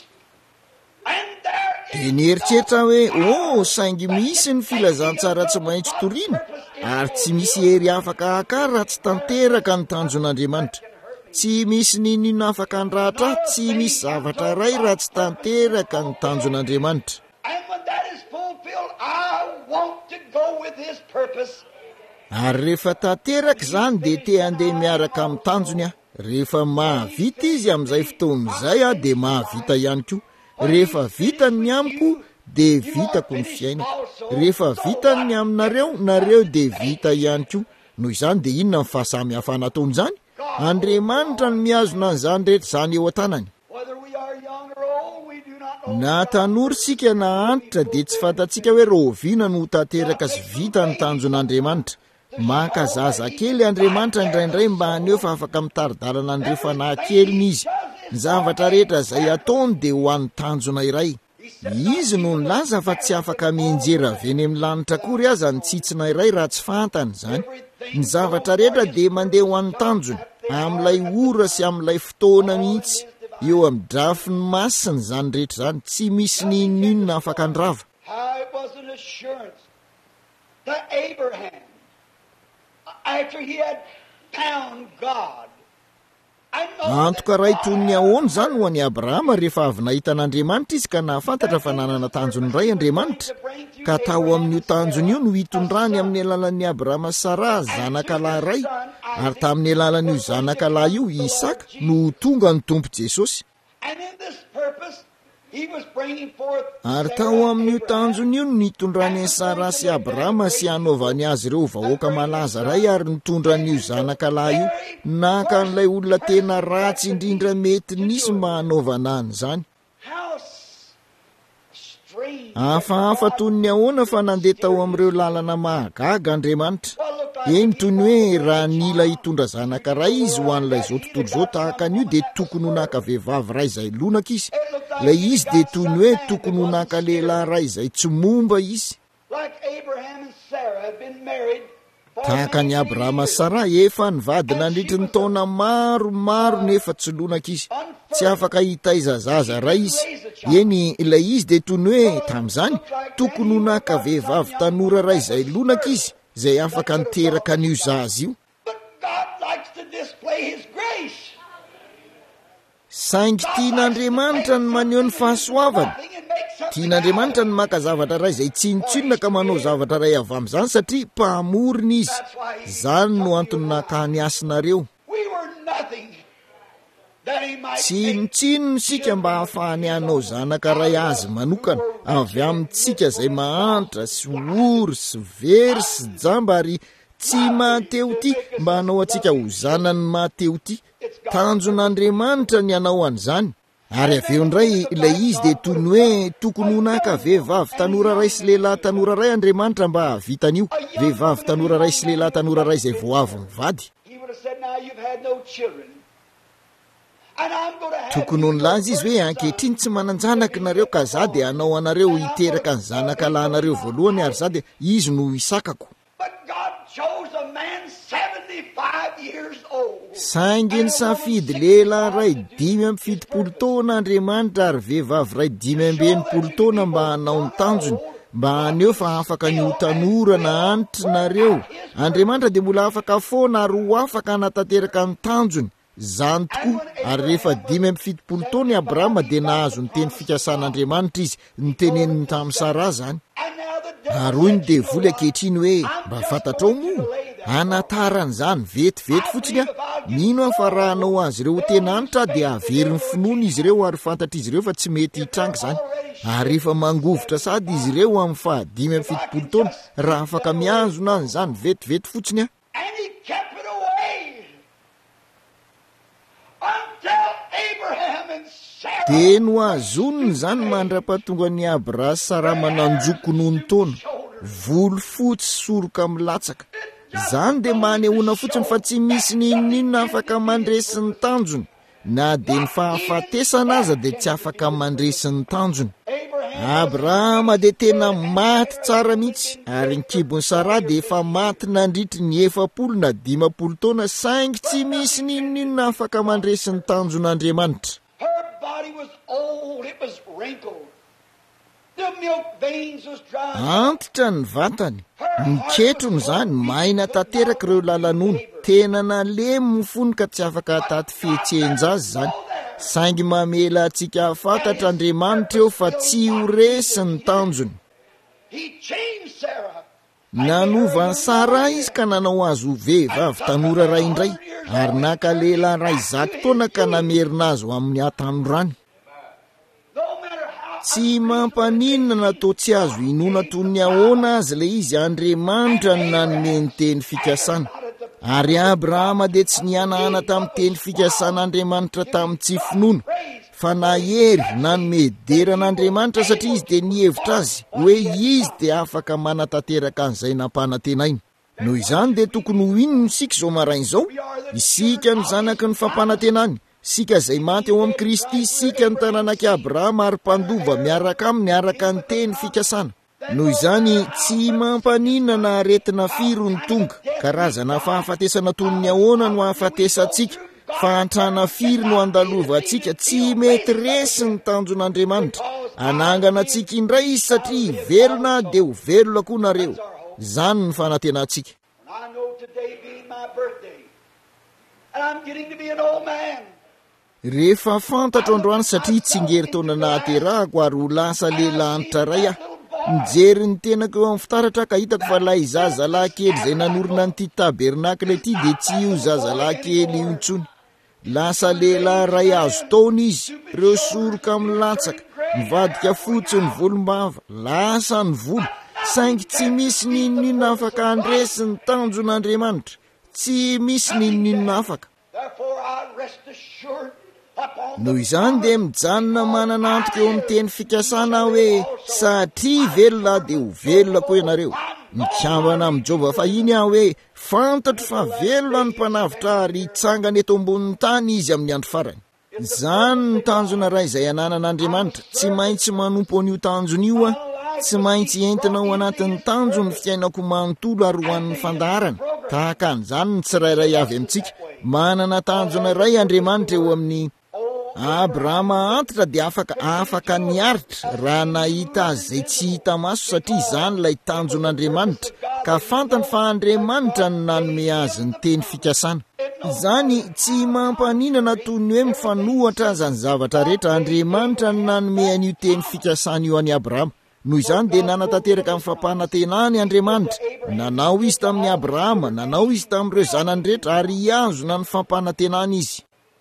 And there Dia nieritreritra hoe o saingy misy ny filazantsara tsy maintsy toriana ary tsy misy hery afaka hakary raha tsy tanteraka ny tanjon'Andriamanitra. Tsy misy ninona afaka andratra, tsy misy zavatra ray raha tsy tanteraka ny tanjon'Andriamanitra. And when that is fulfilled, I want to go with His purpose. Ary rehefa tanteraka izany dia te handeha miaraka amin'ny tanjony aho. Rehefa mahavita izy amin'izay fotoan'izay aho dia mahavita ihany koa. Rehefa vitany ny amiko dia vitako ny fiainako. Rehefa vitany ny aminareo, nareo dia vita ihany koa. Noho izany dia inona ny fahasamihafana ataon'izany? Andriamanitra ny mihazona an'izany rehetra izany eo an-tanany. Whether we are young or old, we do not know. Na tanora sika na antitra dia tsy fantatsika hoe roviana no tanteraka sy vita ny tanjon'Andriamanitra. Maka zaza kely Andriamanitra indraindray mba haneho fa afaka mitaridalana an'ireo fanahy keliny izy. Ny zavatra rehetra izay ataony dia ho an'ny tanjona iray. Izy no nilaza fa tsy afaka mienjera avy eny amin'ny lanitra kory aza ny tsitsina iray raha tsy fantany izany. Ny zavatra rehetra dia mandeha ho an'ny tanjona amin'ilay ora sy amin'ilay fotoana mihitsy. Eo amin'ny drafiny masiny izany rehetra izany, tsy misy ninona afaka andrava. How it was an assurance to Abraham after he had found God. Antoka ray toy ny ahoana izany ho an'i Abrahama rehefa avy nahita an'Andriamanitra izy ka nahafantatra fa nanana tanjony ray Andriamanitra. Ka tao amin'io tanjony io no hitondrany amin'ny alalan'i Abrahama Sara zanakalahy ray ary tamin'ny alalan'io zanakalahy io Isaka no tonga ny Tompo Jesosy. And in this purpose, he was bringing forth Ary tao amin'io tanjony io no nitondrany Sara sy Abrahama sy hanaovany azy ireo vahoaka malaza ray ary nitondran'io zanakalahy io naka an'ilay olona tena ratsy indrindra mety nisy mba hanaovana an'izany. how strange. Hafahafa toy ny ahoana fa nandeha tao amin'ireo lalana mahagaga Andriamanitra. eny toy ny hoe raha nila hitondra zanaka ray izy ho an'ilay zao tontolo zao tahaka an'io dia tokony ho naka vehivavy ray izay lonaka izy. Ilay izy dia toy ny hoe tokony ho naka lehilahy ray izay tsy momba izy. Tahaka ny Abrahama Sara efa nivady nandritry ny taona maromaro nefa tsy lonaka izy, tsy afaka hitaiza zaza ray izy. Eny ilay izy dia toy ny hoe tamin'izany tokony ho naka vehivavy tanora ray izay lonaka izy izay afaka niteraka an'io zaza io. Saingy tian'Andriamanitra ny maneho ny fahasoavany. Tian'Andriamanitra ny maka zavatra ray izay tsinotsinona ka manao zavatra ray avy amin'izany satria mpamorona izy. Zany no antony nakany asinareo. Tsinotsinona sika mba hahafahany hanao zanaka ray azy manokana avy amintsika izay mahantra sy ory sy very sy jamba ary tsy mahateo ty mba hanao atsika ho zanany mahateo ty. Tanjon'Andriamanitra ny hanao an'izany. Ary aveo indray ilay izy dia toy ny hoe tokony ho naka vehivavy tanora ray sy lehilahy tanora ray Andriamanitra mba havitan'io. Vehivavy tanora ray sy lehilahy tanora ray izay vao avy mivady. Tokony ho nilaza izy hoe ankehitriny tsy manan-janaka nareo ka za dia hanao anareo hiteraka ny zanaka lahinareo voalohany ary za dia izy no hisakako. Saingy nisafidy lehilahy ray dimy amby fitopolo taona Andriamanitra ary vehivavy ray dimy amby enimpolo taona mba hanao ny tanjony, mba haneho fa afaka ny ho tanora na antitra nareo. Andriamanitra dia mbola afaka foana ary ho afaka hanatanteraka ny tanjony. Zany tokoa ary rehefa dimy amby fitopolo taona i Abrahama dia nahazo ny teny fikasan'Andriamanitra izy nyteneniny tamin'ny Sara zany. Ary hoy ny devoly ankehitriny hoe mba fantatrao moa anataran'izany vetivety fotsiny a, mino aho fa raha hanao azy ireo tenanitra dia averin'ny finoana izy ireo ary fantatra izy ireo fa tsy mety hitrangy zany. Ary rehefa mangovotra sady izy ireo amin'ny fahadimy amby fitopolo taona raha afaka miazona an'izany vetivety fotsiny a. Dia no azoniny zany mandra-pahatonga ny Abrahama Sara mananjoko noho ny taona, volo fotsy soroka milatsaka. Zany dia manehoana fotsiny fa tsy misy ninonina afaka mandresy ny tanjony, na dia ny fahafatesana aza dia tsy afaka mandresy ny tanjony. Abrahama dia tena maty tsara mihitsy ary ny kibony Sara dia efa maty nandritry ny efapolo na dimapolo taona saingy tsy misy ninonina afaka mandresy ny tanjon'Andriamanitra. Antitra ny vatany, ny ketrony zany maina tanteraka ireo lalan'ony, tena nalemy mifony ka tsy afaka taty fihetsehn-jazy zany. Saingy mamela antsika hafantatra Andriamanitra eo fa tsy ho resy ny tanjony. Nanova ny Sara izy ka nanao azy ho vehivavy tanora ray indray ary naka lehilahy ray zato taona ka namerina azy ho amin'ny hatanorany. Tsy mampaninona natao tsy azo inona toy ny ahoana azy le izy Andriamanitra ny nanome ny teny fikasana. Ary Abrahama dia tsy nihanahana tamin'ny teny fikasan'Andriamanitra tamin'ny tsy finoana, fa nahery nanome deran'Andriamanitra satria izy dia nihevitra azy hoe izy dia afaka manatanteraka an'izay nampanantenainy. Noho izany dia tokony ho inona isika izao marain'izao? Isika ny zanaky ny fampanantenany, sika izay maty eo amin'ny Kristy, sika ny tananak'i Abrahama ary mpandova miaraka aminy araka ny teny fikasana. Noho izany tsy mampaninona na aretina firy ny tonga, karazana fahafatesana toy ny ahoana no hahafatesantsika, fa antrana firy no andalova antsika, tsy mety resy ny tanjon'Andriamanitra. Anangana antsika indray izy satria velona dia ho velona koa nareo. Zany ny fanantenantsika. Rehefa fantatro androany satria tsingery taona nahaterahako ary ho lasa lehilahanitra ray aho. Mijery ny tenako eo amin'ny fitaratra ka hitako fa lay zazalahy kely izay nanorina n'ity tabernakle ity dia tsy io zazalahy kely io intsony. Lasa lehilahy ray azo taona izy, ireo soroka milatsaka, mivadika fotsy ny volombava, lasa ny volo, saingy tsy misy ninonina afaka handresy ny tanjon'Andriamanitra, tsy misy ninonina afaka. Noho izany dia mijanona manana antoka eo amin'ny teny fikasana hoe satria velona dia ho velona koa ianareo. mikambana amin'ny Jehova fa iny aho hoe fantatro fa velona ny mpanavitra ary hitsangana eto ambonin'ny tany izy amin'ny andro farany. Izany ny tanjona ray izay ananan'Andriamanitra, tsy maintsy manompo an'io tanjona io a, tsy maintsy entina ao anatin'ny tanjony fiainako manontolo ary ho an'ny fandaharana. Tahaka an'izany ny tsirairay avy amintsika, manana tanjona ray Andriamanitra eo amin'ny Abrahama antitra dia afaka afaka niaritra raha nahita azy izay tsy hita maso satria izany ilay tanjon'Andriamanitra ka fantany fa Andriamanitra no nanome azy ny teny fikasana. Izany tsy mampaninana toy ny hoe mifanohatra aza ny zavatra rehetra. Andriamanitra no nanome an'io teny fikasana io any Abrahama. Noho izany dia nanatanteraka amin'ny fampanantenany Andriamanitra. Nanao izy tamin'ny Abrahama, nanao izy tamin'ireo zanany rehetra ary hiazona ny fampanantenany izy.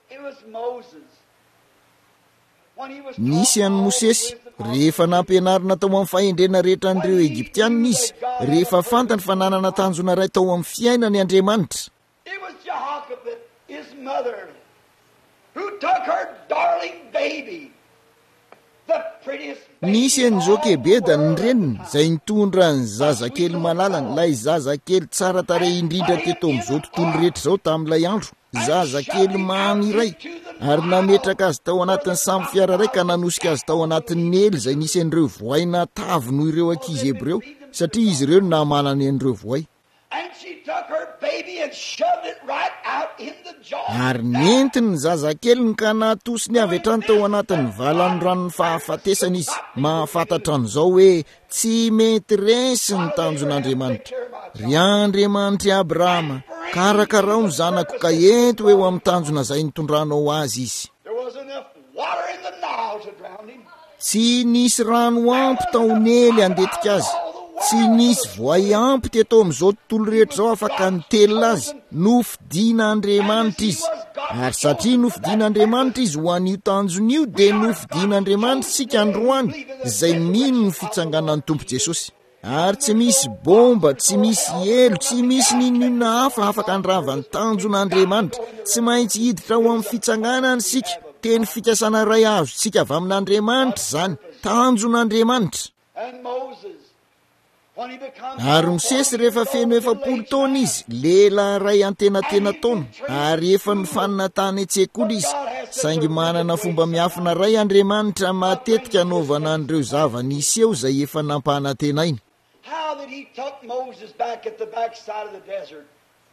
Nisy an'i Mosesy rehefa nampianarina tao amin'ny fahendrena rehetra an'ireo Egiptianina izy, rehefa fantany fa nanana tanjona ray tao amin'ny fiainany Andriamanitra. It was Jehoshaphat, his mother, who took her darling baby, the prettiest baby. Nisy an'i Jokebeda ny reniny izay nitondra ny zazakely malalany, ilay zazakely tsara tarehy indrindra teto amin'izao tontolo rehetra izao tamin'ilay andro, zazakely mamy iray, ary nametraka azy tao anatin'ny sambo fiara iray ka nanosika azy tao anatin'ny ely izay nisy an'ireo voay natavy noho ireo ankizy hebreo satria izy ireo no namanany an'ireo voay. And she took her baby and shoved it right out in the jar. Ary nentiny ny zazakeliny ka natosiny avy hatrany tao anatin'ny valan'ny ranony fahafatesana izy. Mahafantatra an'izao hoe tsy mety resy ny tanjon'Andriamanitra. Ry Andriamanitra Abrahama, karakarao ny zanako ka ento eo amin'ny tanjona izay nitondranao azy izy. There was enough water in the Nile to drown him. Tsy nisy rano ampy taonely handetika azy. Tsy nisy voay ampy teto amin'izao tontolo rehetra izao afaka nitelina azy. Nofidian'Andriamanitra izy. Ary satria nofidian'Andriamanitra izy ho an'io tanjon'io dia nofidian'Andriamanitra sika androany izay mino ny fitsanganan'ny Tompo Jesosy. Ary tsy misy bomba, tsy misy elo, tsy misy ninona hafa afaka andrava ny tanjon'Andriamanitra. Tsy maintsy hiditra ho amin'ny fitsanganany sika. Teny fikasana ray azo sika avy amin'Andriamanitra izany, tanjon'Andriamanitra. And Moses, when he becomes Ary Mosesy rehefa feno efapolo taona izy, lehilahy ray antenatena taona, ary efa nifanina tany an-tsekoly izy. Saingy manana fomba miafina ray Andriamanitra matetika anaovana an'ireo zava-niseho izay efa nampanantenainy. how that he took Moses back at the backside of the desert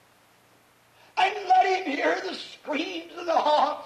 and let him hear the screams of the hawks.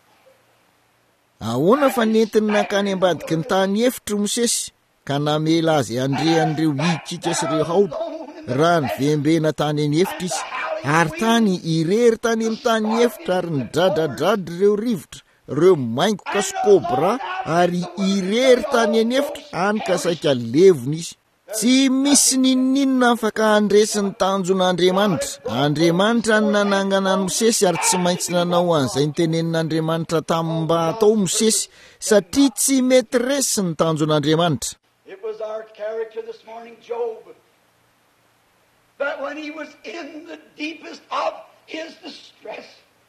Ahoana fa nentiny nakany ambadiky ny tany efitra Mosesy ka namela azy andrehan'ireo hikika sy ireo haolo raha ny vembena tany eny efitra izy, ary tany irery tany amin'ny tany efitra ary nidradradrady ireo rivotra, ireo maingoka sy kobra ary irery tany eny efitra any ka saika levona izy. Tsy misy ninninona afaka handresy ny tanjon'Andriamanitra. Andriamanitra ny nanangana ny Mosesy ary tsy maintsy nanao an'izay nitenenin'Andriamanitra tamin'ny mba atao Mosesy satria tsy mety resy ny tanjon'Andriamanitra. It was our character this morning, Job, that when he was in the deepest of his distress,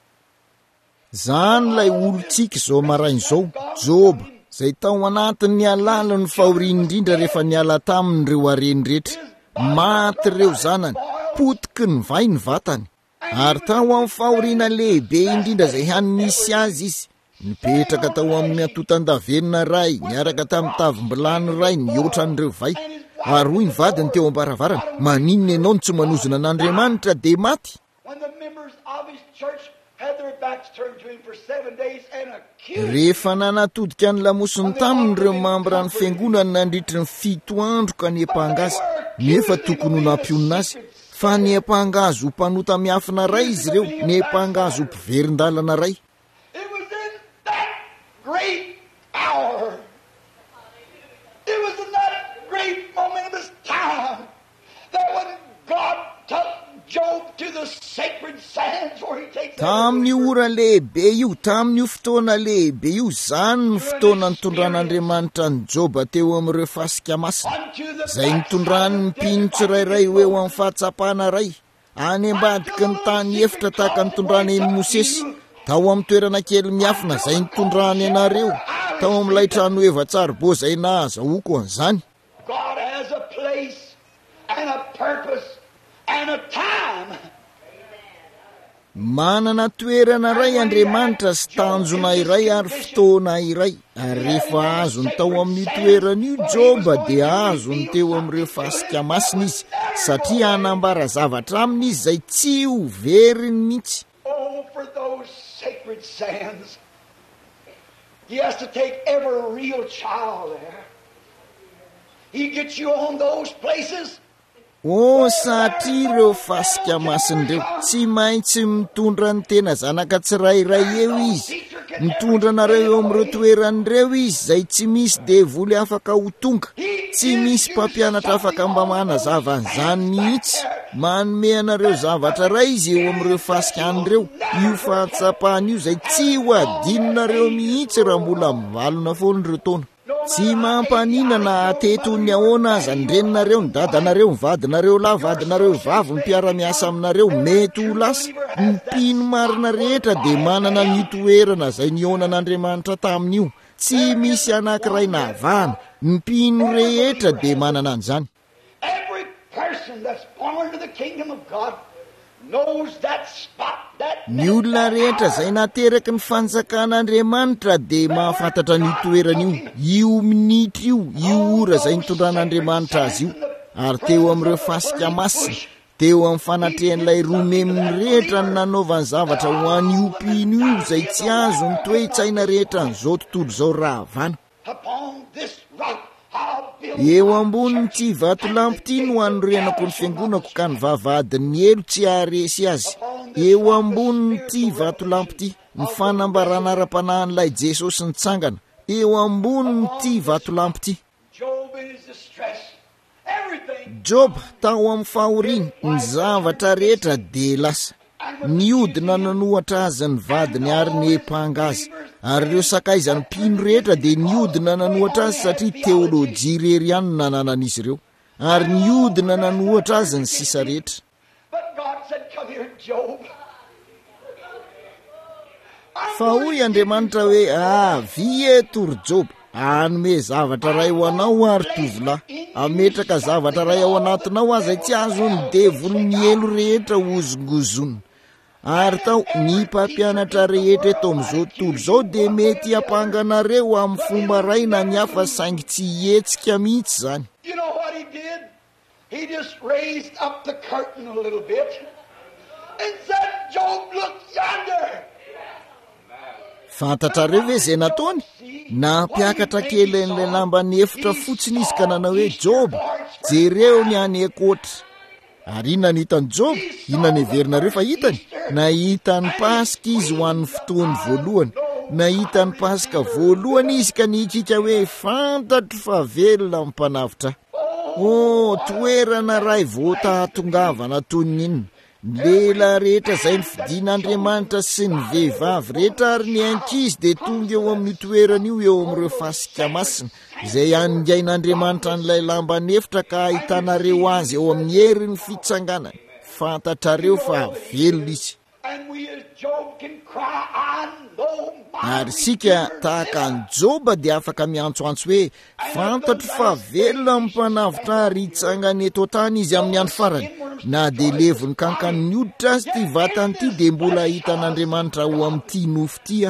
Zany lay olontsika izao marain'izao, Joba, izay tao anatin'ny alala ny fahoriany indrindra rehefa niala tamin'ireo hareny rehetra. Maty ireo zanany, potiky ny vai ny vatany. Ary tao amin'ny fahoriana lehibe indrindra izay hany nisy azy izy. Nipetraka tao amin'ny atotan-davenona ray, niaraka tamin'ny tavim-bilany ray niotra an'ireo vai. Ary hoy ny vadiny teo am-baravarana, maninona ianao no tsy manozona an'Andriamanitra dia maty. when the members of his church had their backs turned to him for seven days and accused Rehefa nanatodika ny lamosiny tamin'ireo mambra ny fiangonana nandritry ny fito andro ka niepangazy, nefa tokony ho nampionina azy. Fa niepangazy ho mpanota miafina ray izy ireo, niepangazy ho mpiverin-dalana ray. It was in that great hour, it was in that great momentous time, that when God took Job to the sacred sands where he takes Tamin'io ora lehibe io, tamin'io fotoana lehibe io, zany ny fotoana nitondran'Andriamanitra ny Joba teo amin'ireo fasika masina, unto the izay nitondrany ny mpino tsirairay ho eo amin'ny fahatsapana ray, any ambadiky ny tany efitra tahaka nitondrany eny Mosesy, tao amin'ny toerana kely miafina izay nitondrany anareo, tao amin'ilay trano efa-tsaribô izay nahazahoako an'izany. God has a place and a purpose and a time. Manana toerana ray Andriamanitra sy tanjona iray ary fotoana iray, ary rehefa azony tao amin'ny toerana io Joba dia azony teo amin'ireo fasika masina izy, satria anambara zavatra aminy izy izay tsy ho veriny mihitsy. Oh, for those sacred sands. He has to take every real child there. He gets you on those places. O satria ireo fasika masina ireo tsy maintsy mitondra ny tena zanaka tsirairay eo izy, mitondra nareo eo amin'ireo toeran'ireo izy izay tsy misy devoly afaka ho tonga, tsy misy mpampianatra afaka mba manazava an'izany mihitsy. Manome anareo zavatra ray izy eo amin'ireo fasika an'ireo, io fahatsapahana io izay tsy ho adinonareo mihitsy raha mbola mivalona foana ireo taona. Tsy mampanina na ateto ny ahoana aza ny reninareo, ny dadanareo, ny vadinareo lahy, vadinareo vavy, ny mpiara-miasa aminareo mety ho lasa. Ny mpino marina rehetra dia manana ny toerana izay nionan'Andriamanitra tamin'io, tsy misy anankiray navahana. Ny mpino rehetra dia manana an'izany. Every person that's born to the kingdom of God knows that spot, that Ny olona rehetra izay nateraky ny fanjakan'Andriamanitra dia mahafantatra ny toerana io, io minitra io, io ora izay nitondran'Andriamanitra azy io. Ary teo amin'ireo fasika masina, teo amin'ny fanatrehan'ilay romeminy rehetra ny nanaovany zavatra ho an'io mpino io izay tsy azo ny toe-tsaina rehetra n'izao tontolo izao raha vana. upon this rock I'll build. Eo ambonin'ity vatolampy ity no anorenako ny fiangonako ka ny vavahadin'ny elo tsy haharesy azy. Eo ambonin'ity vatolampy ity ny fanambarana ara-panahin'ilay Jesosy nitsangana. Eo ambonin'ity vatolampy ity. Job in his distress. Everything. Job tao amin'ny fahoriana, ny zavatra rehetra dia lasa. Niodina nanohatra azy ny vadiny ary nepanga azy, ary ireo sakaizany mpino rehetra dia niodina nanohatra azy satria teolojia rery ihany no nananan'izy ireo, ary niodina nanohatra azy ny sisa rehetra. But God said, come here, Job. Fa hoy Andriamanitra hoe, ah, vi eto ry Job, anome zavatra ray ho anao ary tovolahy, ametraka zavatra ray ao anatinao azy tsy azony devony ny elo rehetra ozongozona. Ary tao ny mpampianatra rehetra eto amin'izao tontolo izao dia mety hampanganareo amin'ny fomba ray na ny hafa saingy tsy hetsika mihitsy zany. You know what he did? He just raised up the curtain a little bit and said, Job, look yonder. Fantatrareo ve izay nataony? Nampiakatra kely an'ilay lambany efitra fotsiny izy ka nanao hoe, Job, jereo ny any ekotra. Ary inona ny hitany Job? Inona ny heverinareo fa hitany? Nahitany Pasika izy ho an'ny fotoany voalohany. Nahitany Pasika voalohany izy ka nikika hoe fantatro fa velona amin'ny mpanavitra. Oh, toerana ray voatatongavana toy ny inona. Lela rehetra izay ny fidian'Andriamanitra sy ny vehivavy rehetra ary ny ankizy dia tonga eo amin'ny toerana io eo amin'ireo fasika masina izay haningain'Andriamanitra n'ilay lambany efitra ka ahitanareo azy eo amin'ny herin'ny fitsanganany. Fantatrareo fa velona izy. And we as Job can cry, I know my Ary sika tahaka ny Joba dia afaka miantsoantso hoe fantatro fa velona ny mpanavitra ary hitsangana eto tany izy amin'ny andro farany. Na dia levony kankan'ny hoditra azy ty vatany ity dia mbola hitan'Andriamanitra ho amin'ity nofo ity.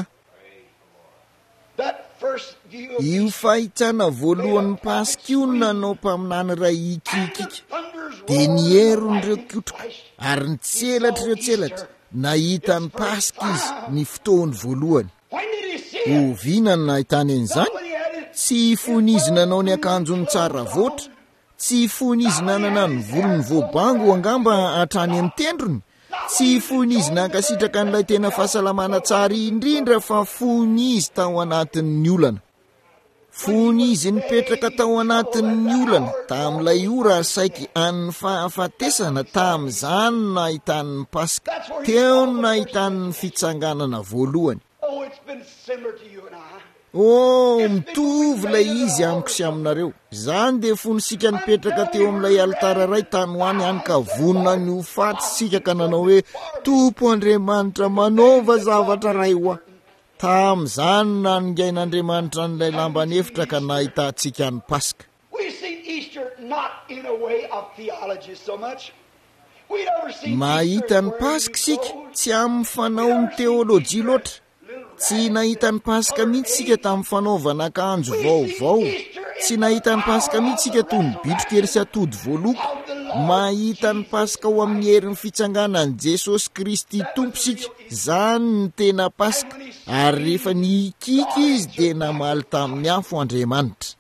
that first view of Io fahitana voalohan'ny Pasika io no nanao mpaminany ray ikikika. thunders Dia nieron'ireo kotroka ary ny tselatra ireo tselatra nahitany Pasika izy ny fotoany voalohany. when did he see it? Oviana no nahitany an'izany. When he had his Tsy fony izy nanao ny akanjony tsara voatra, tsy fony izy nanana ny volony voabango angamba hatrany amin'ny tendrony, tsy fony izy nankasitraka n'ilay tena fahasalamana tsara indrindra fa fony izy tao anatin'ny olana. Fony izy nipetraka tao anatin'ny olana tamin'ilay ora saiky an'ny fahafatesana tamin'izany nahitan'ny Pasika. Teo no nahitan'ny fitsanganana voalohany. oh, it's been similar to you and I. Oh, mitovy ilay izy amiko sy aminareo. Izany dia fonosika nipetraka teo amin'ilay alitara ray tany ho any any ka vonona ny ho faty sika ka nanao hoe Tompo Andriamanitra manaova zavatra ray ho ahy. Tamin'izany naningain'Andriamanitra n'ilay lambany efitra ka nahitantsika ny Pasika. We see Easter not in a way of theology so much. We never see mahita ny pasika sika tsy amin'ny fanaon'ny teolojia loatra. Tsy nahita ny pasika mihitsy sika tamin'ny fanaovana akanjo vaovao. Tsy nahita ny pasika mihitsy sika toy ny bitro kely sy atody voaloko. Mahita ny pasika ao amin'ny herin'ny fitsanganan'i Jesosy Kristy tompo sika. Zany ny tena pasika. Ary rehefa nikiky izy dia namaly tamin'ny afo Andriamanitra.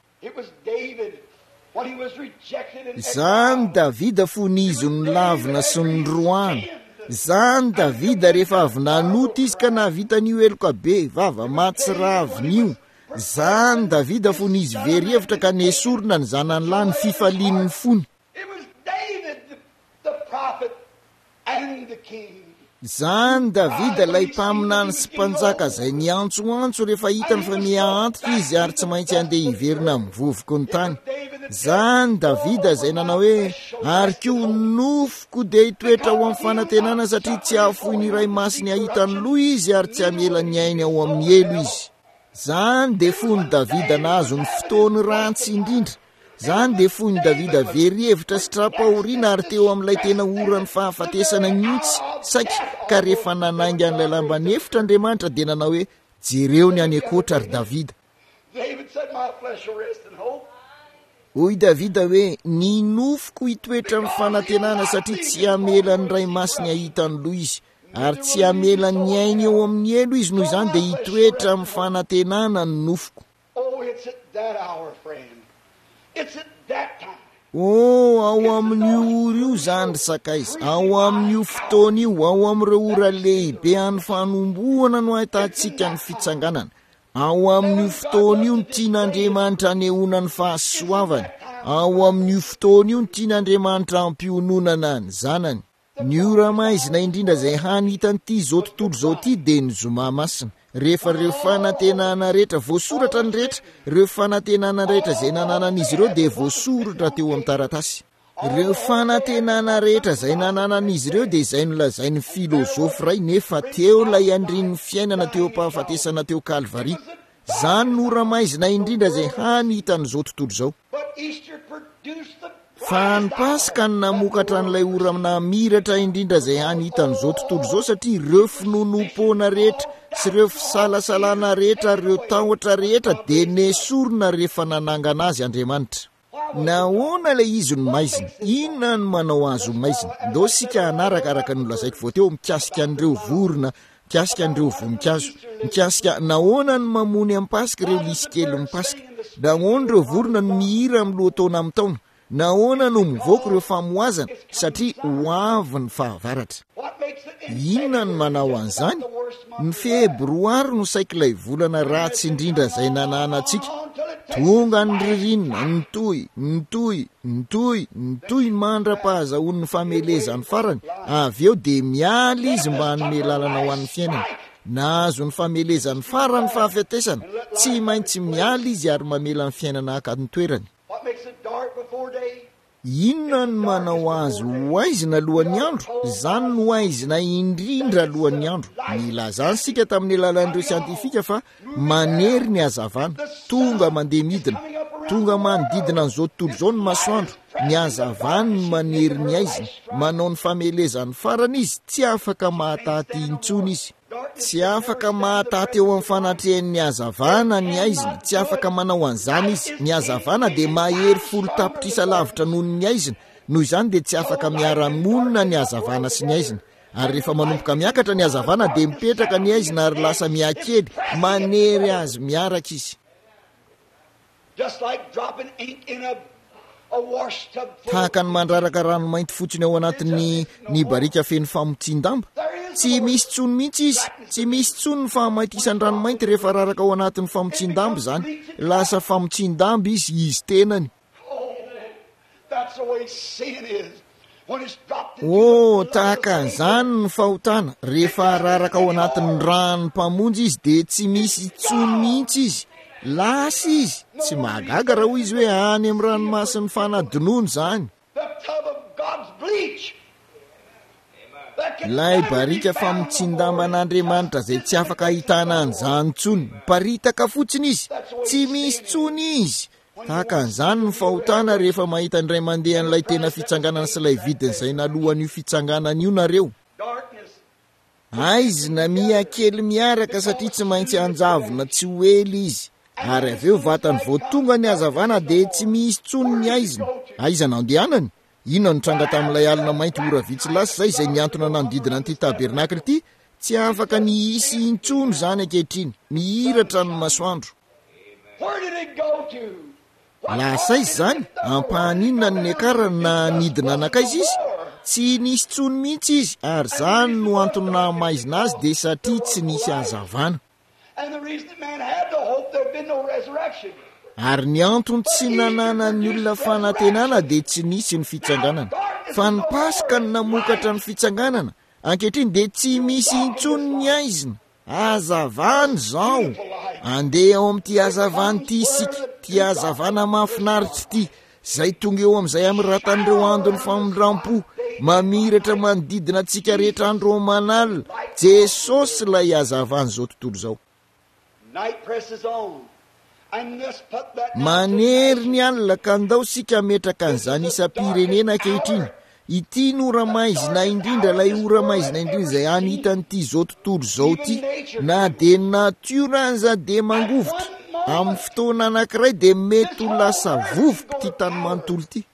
Zany Davida fonizo ny lavina sy ny roana. Zany Davida rehefa avy nanota izy ka nahavita n'io eloka be vava matsy ravin'io. Zany Davida fonizy very hevitra ka nesorina ny zanany lahy ny fifalian'ny fony. Zany Davida lay mpaminany sy mpanjaka zay niantsoantso rehefa hitany fa miantoka izy ary tsy maintsy andeha hiverina amin'ny vovoko ny tany. Zany Davida zay nanao hoe ary koa nofoko dia hitoetra ao amin'ny fanantenana satria tsy afoy ny iray masiny ahitany loha izy ary tsy amela ny ainy ao amin'ny elo izy. Zany dia fony Davida nahazo ny fotoany ratsy indrindra. Zany dia fony Davida very hevitra sy trapahoriana ary teo amin'ilay tena orany fahafatesana mihitsy saika ka rehefa nanainga an'ilay lambanefitra Andriamanitra dia nanao hoe jereo ny any akoatra ary Davida. Hoy Davida hoe ny nofoko hitoetra amin'ny fanantenana satria tsy amela ny ray masiny ahitany loha izy ary tsy amela ny ainy eo amin'ny elo izy noho izany dia hitoetra amin'ny fanantenana ny nofoko. Oh, ao amin'ny ora io zany sakaiza, ao amin'ny fotoana io, ao amin'ireo ora lehibe any fanombohana no ahitantsika ny fitsanganana. Ao amin'ny fotoana io ny tian'Andriamanitra anehoana ny fahasoavany. Ao amin'ny fotoana io ny tian'Andriamanitra ampiononana ny zanany. Ny ora maizina indrindra zay hanitan'ity zao tontolo zao ity dia ny zoma masina. Rehefa ireo fanantenana rehetra voasoratra ny rehetra, ireo fanantenana rehetra zay nananan'izy ireo dia voasoratra teo amin'ny taratasy. Ireo fanantenana rehetra zay nananan'izy ireo dia izay nolazain'ny filôzofy ray nefa teo lay andrin'ny fiainana teo am-pahafatesana teo Kalvari. Zany no ora maizina indrindra zay hanitan'izao tontolo zao. Fa ny Pasika ny namokatra n'ilay ora namiratra indrindra zay hanitan'izao tontolo zao satria ireo finonompoana rehetra sy ireo fisalasalana rehetra ireo tahotra rehetra dia nesorina rehefa nanangana azy Andriamanitra. Nahoana ilay izy no maizina? Inona no manao azy ho maizina? Ndao sika hanaraka araka ny lazaiko voateo mikasika an'ireo vorona, mikasika an'ireo voninkazo, mikasika nahoana no mamony amin'ny Pasika ireo lisy kely amin'ny Pasika? Nahoana ireo vorona no mihira amin'ny lohataona amin'ny taona? Nahoana no mivoaka ireo famoazana satria ho avy ny fahavaratra? Inona no manao an'izany? Ny febroary no saikilay volana ratsy indrindra zay nananantsika. Tonga ny ririnina, nitoy, nitoy, nitoy, nitoy mandra-pahazahoany ny famelezany farany. Avy eo dia mialy izy mba hanome lalana ho an'ny fiainana. Nahazo ny famelezany farany fahafatesana, tsy maintsy mialy izy ary mamela ny fiainana haka ny toerany. Inona no manao azy ho aizina alohan'ny andro? Zany no aizina indrindra alohan'ny andro. Nilazany sika tamin'ny alalan'ireo siantifika fa manery ny hazavana, tonga mandeha midina, tonga manodidina an'izao tontolo izao ny masoandro. Ny hazavana ny manery ny aizina, manao ny famelezany farany izy, tsy afaka mahataty intsony izy. Tsy afaka mahataty eo amin'ny fanatrehan'ny hazavana ny aizina, tsy afaka manao an'izany izy. Ny hazavana dia mahery folo tapitrisa lavitra noho ny aizina, noho izany dia tsy afaka miara-monina ny hazavana sy ny aizina. Ary rehefa manomboka miakatra ny hazavana dia mipetraka ny aizina ary lasa miakely, manery azy miaraka izy. Tahaka ny mandraraka rano mainty fotsiny ao anatin'ny ny barika feno famotsin-damba. Tsy misy tsony mihitsy izy, tsy misy tsony ny fahamaitisan'ny rano mainty rehefa raraka ao anatin'ny famotsin-damba zany. Lasa famotsin-damba izy, izy tenany. Oh, tahaka an'izany ny fahotana. Rehefa raraka ao anatin'ny rano mpamonjy izy dia tsy misy tsony mihitsy izy. Lasa izy, tsy mahagaga raha hoy izy hoe any amin'ny ranomasin'ny fanadinoana zany. Lay barika famotsin-damba an'Andriamanitra zay tsy afaka ahitana an'izany tsony, paritaka fotsiny izy, tsy misy tsony izy. tahaka an'izany ny fahotana rehefa mahita indray mandeha an'ilay tena fitsanganana sy ilay vidin'izay nalohan'io fitsanganana io nareo. Aizina mia-kely miaraka satria tsy maintsy anjavona tsy hoely izy, ary avy eo vatany vao tonga ny hazavana dia tsy misy tsony ny aizina. Aizana andehanany? Inona nitranga tamin'ilay alina mainty ora vitsy lasa zay izay niantona nanodidina an'ity tabernakly ity? Tsy afaka ny isy intsony zany ankehitriny, mihiratra ny masoandro. Lasa izy zany ampahaninona ny akarana na nidina anakaiza izy? Tsy nisy tsony mihitsy izy, ary zany no antony nahamaizina azy dia satria tsy nisy hazavana. Ary ny antony tsy nanana ny olona fanantenana dia tsy nisy ny fitsanganana. Fa ny Paska ny namokatra ny fitsanganana, ankehitriny dia tsy misy intsony ny aizina. Hazavana zao. Andeha ao amin'ity hazavana ity isika, ity hazavana mahafinaritra ity, zay tonga eo amin'izay amin'ny ratan'ireo andony famindram-po, mamiratra manodidina antsika rehetra andro manalina. Jesosy ilay hazavana zao tontolo zao. Manery ny alina ka andao sika metraka an'izany isam-pirenena ankehitriny. Ity no ora maizina indrindra, ilay ora maizina indrindra izay anitan'ity zao tontolo zao ity. Na dia natiora aza dia mangovotra, amin'ny fotoana anankiray dia mety ho lasa vovoka ity tany manontolo ity.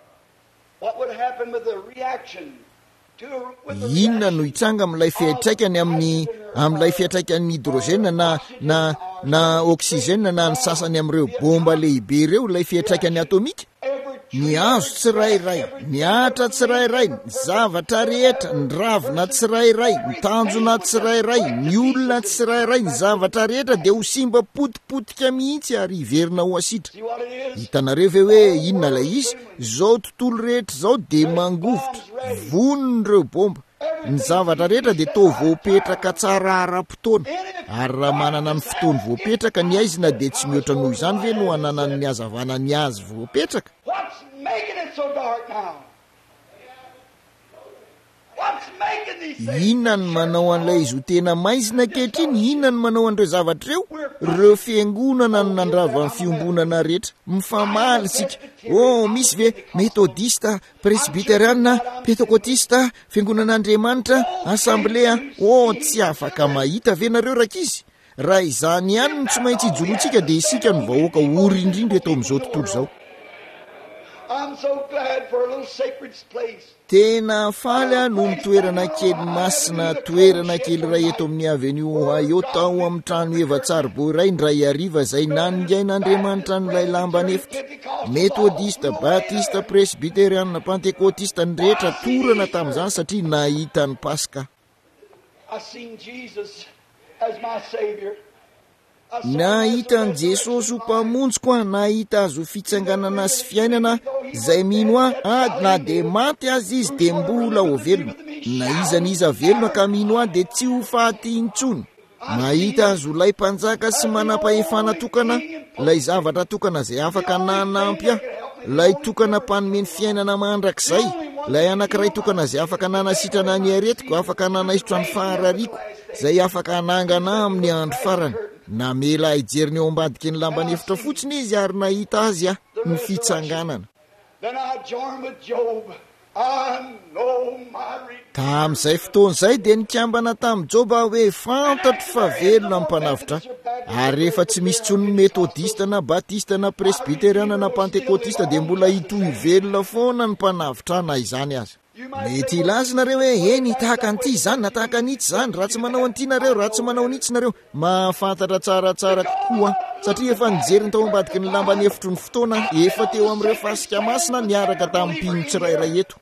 Inona no hitsanga amin'ilay fiatraikany amin'ny amin'ilay fiatraikan'ny hidrogène na na na oksizena na ny sasany amin'ireo bomba lehibe ireo, ilay fiatraikany atomika? Ny hazo tsirairay, ny atra tsirairay, ny zavatra rehetra, ny ravina tsirairay, ny tanjona tsirairay, ny olona tsirairay, ny zavatra rehetra dia ho simba potipotika mihitsy ary hiverina ho asitra. Hitanareo ve hoe inona ilay izy? Zao tontolo rehetra zao dia mangovotra, vonon'ireo bomba. Ny zavatra rehetra dia toa voapetraka tsara ara-potoana, ary raha manana ny fotoany voapetraka ny aizina dia tsy mihoatra noho izany ve no hananany ny hazavana ny azy voapetraka? Inona ny manao an'ilay izy ho tena maizina ankehitriny? Inona ny manao an'ireo zavatra ireo? Ireo fiangonana no nandrava ny fiombonana rehetra. Mifamaly sika. Oh, misy ve metodista, presbyteriana, pentekotista, fiangonan'Andriamanitra, asamblea? Oh, tsy afaka mahita ve nareo rakizy? Raha izany ihany no tsy maintsy hijoroantsika dia isika ny vahoaka ory indrindra eto amin'izao tontolo izao. Tena faly aho no toerana kely masina, toerana kely iray eto amin'ny avenue Ohio tao amin'ny trano efa-tsaribô iray indray ariva izay nangain'Andriamanitra n'ilay lamba nefitra. Metodista, batista, presbyteriana, pentekotista ny rehetra torana tamin'izany satria nahita ny Paska. Nahita an Jesosy ho mpamonjy koa, nahita azy ho fitsanganana sy fiainana, zay mino ahy, ah, na dia maty azy izy dia mbola ho velona. Na iza niza velona ka mino ahy dia tsy ho faty intsony. Mahita azy ho lay mpanjaka sy manam-pahefana tokana, lay zavatra tokana izay afaka nanampy ahy, lay tokana mpanome fiainana mandrakizay, lay anankiray tokana izay afaka nanasitrana ny aretiko, afaka nanaisitra ny faharariako, izay afaka anangana amin'ny andro farany. Namela hijeriny eo ambadiky ny lamba nefitra fotsiny izy ary nahita azy aho ny fitsanganana. Tamin'izay fotoan'izay dia nikambana tamin'i Joba hoe fantatro fa velona ny mpanavitra, ary rehefa tsy misy tsony metodista na batista na presbyteriana na pentekotista dia mbola hitohy velona foana ny mpanavitra na izany aza. Mety ilazy nareo hoe eny tahaka an'ity izany na tahaka an'ity izany, raha tsy manao an'ity nareo, raha tsy manao an'ity nareo. Mahafantatra tsaratsara kokoa satria efa nijery ny tao ambadiky ny lamba nefitro ny fotoana, efa teo amin'ireo fasika masina niaraka tamin'ny mpino tsirairay eto.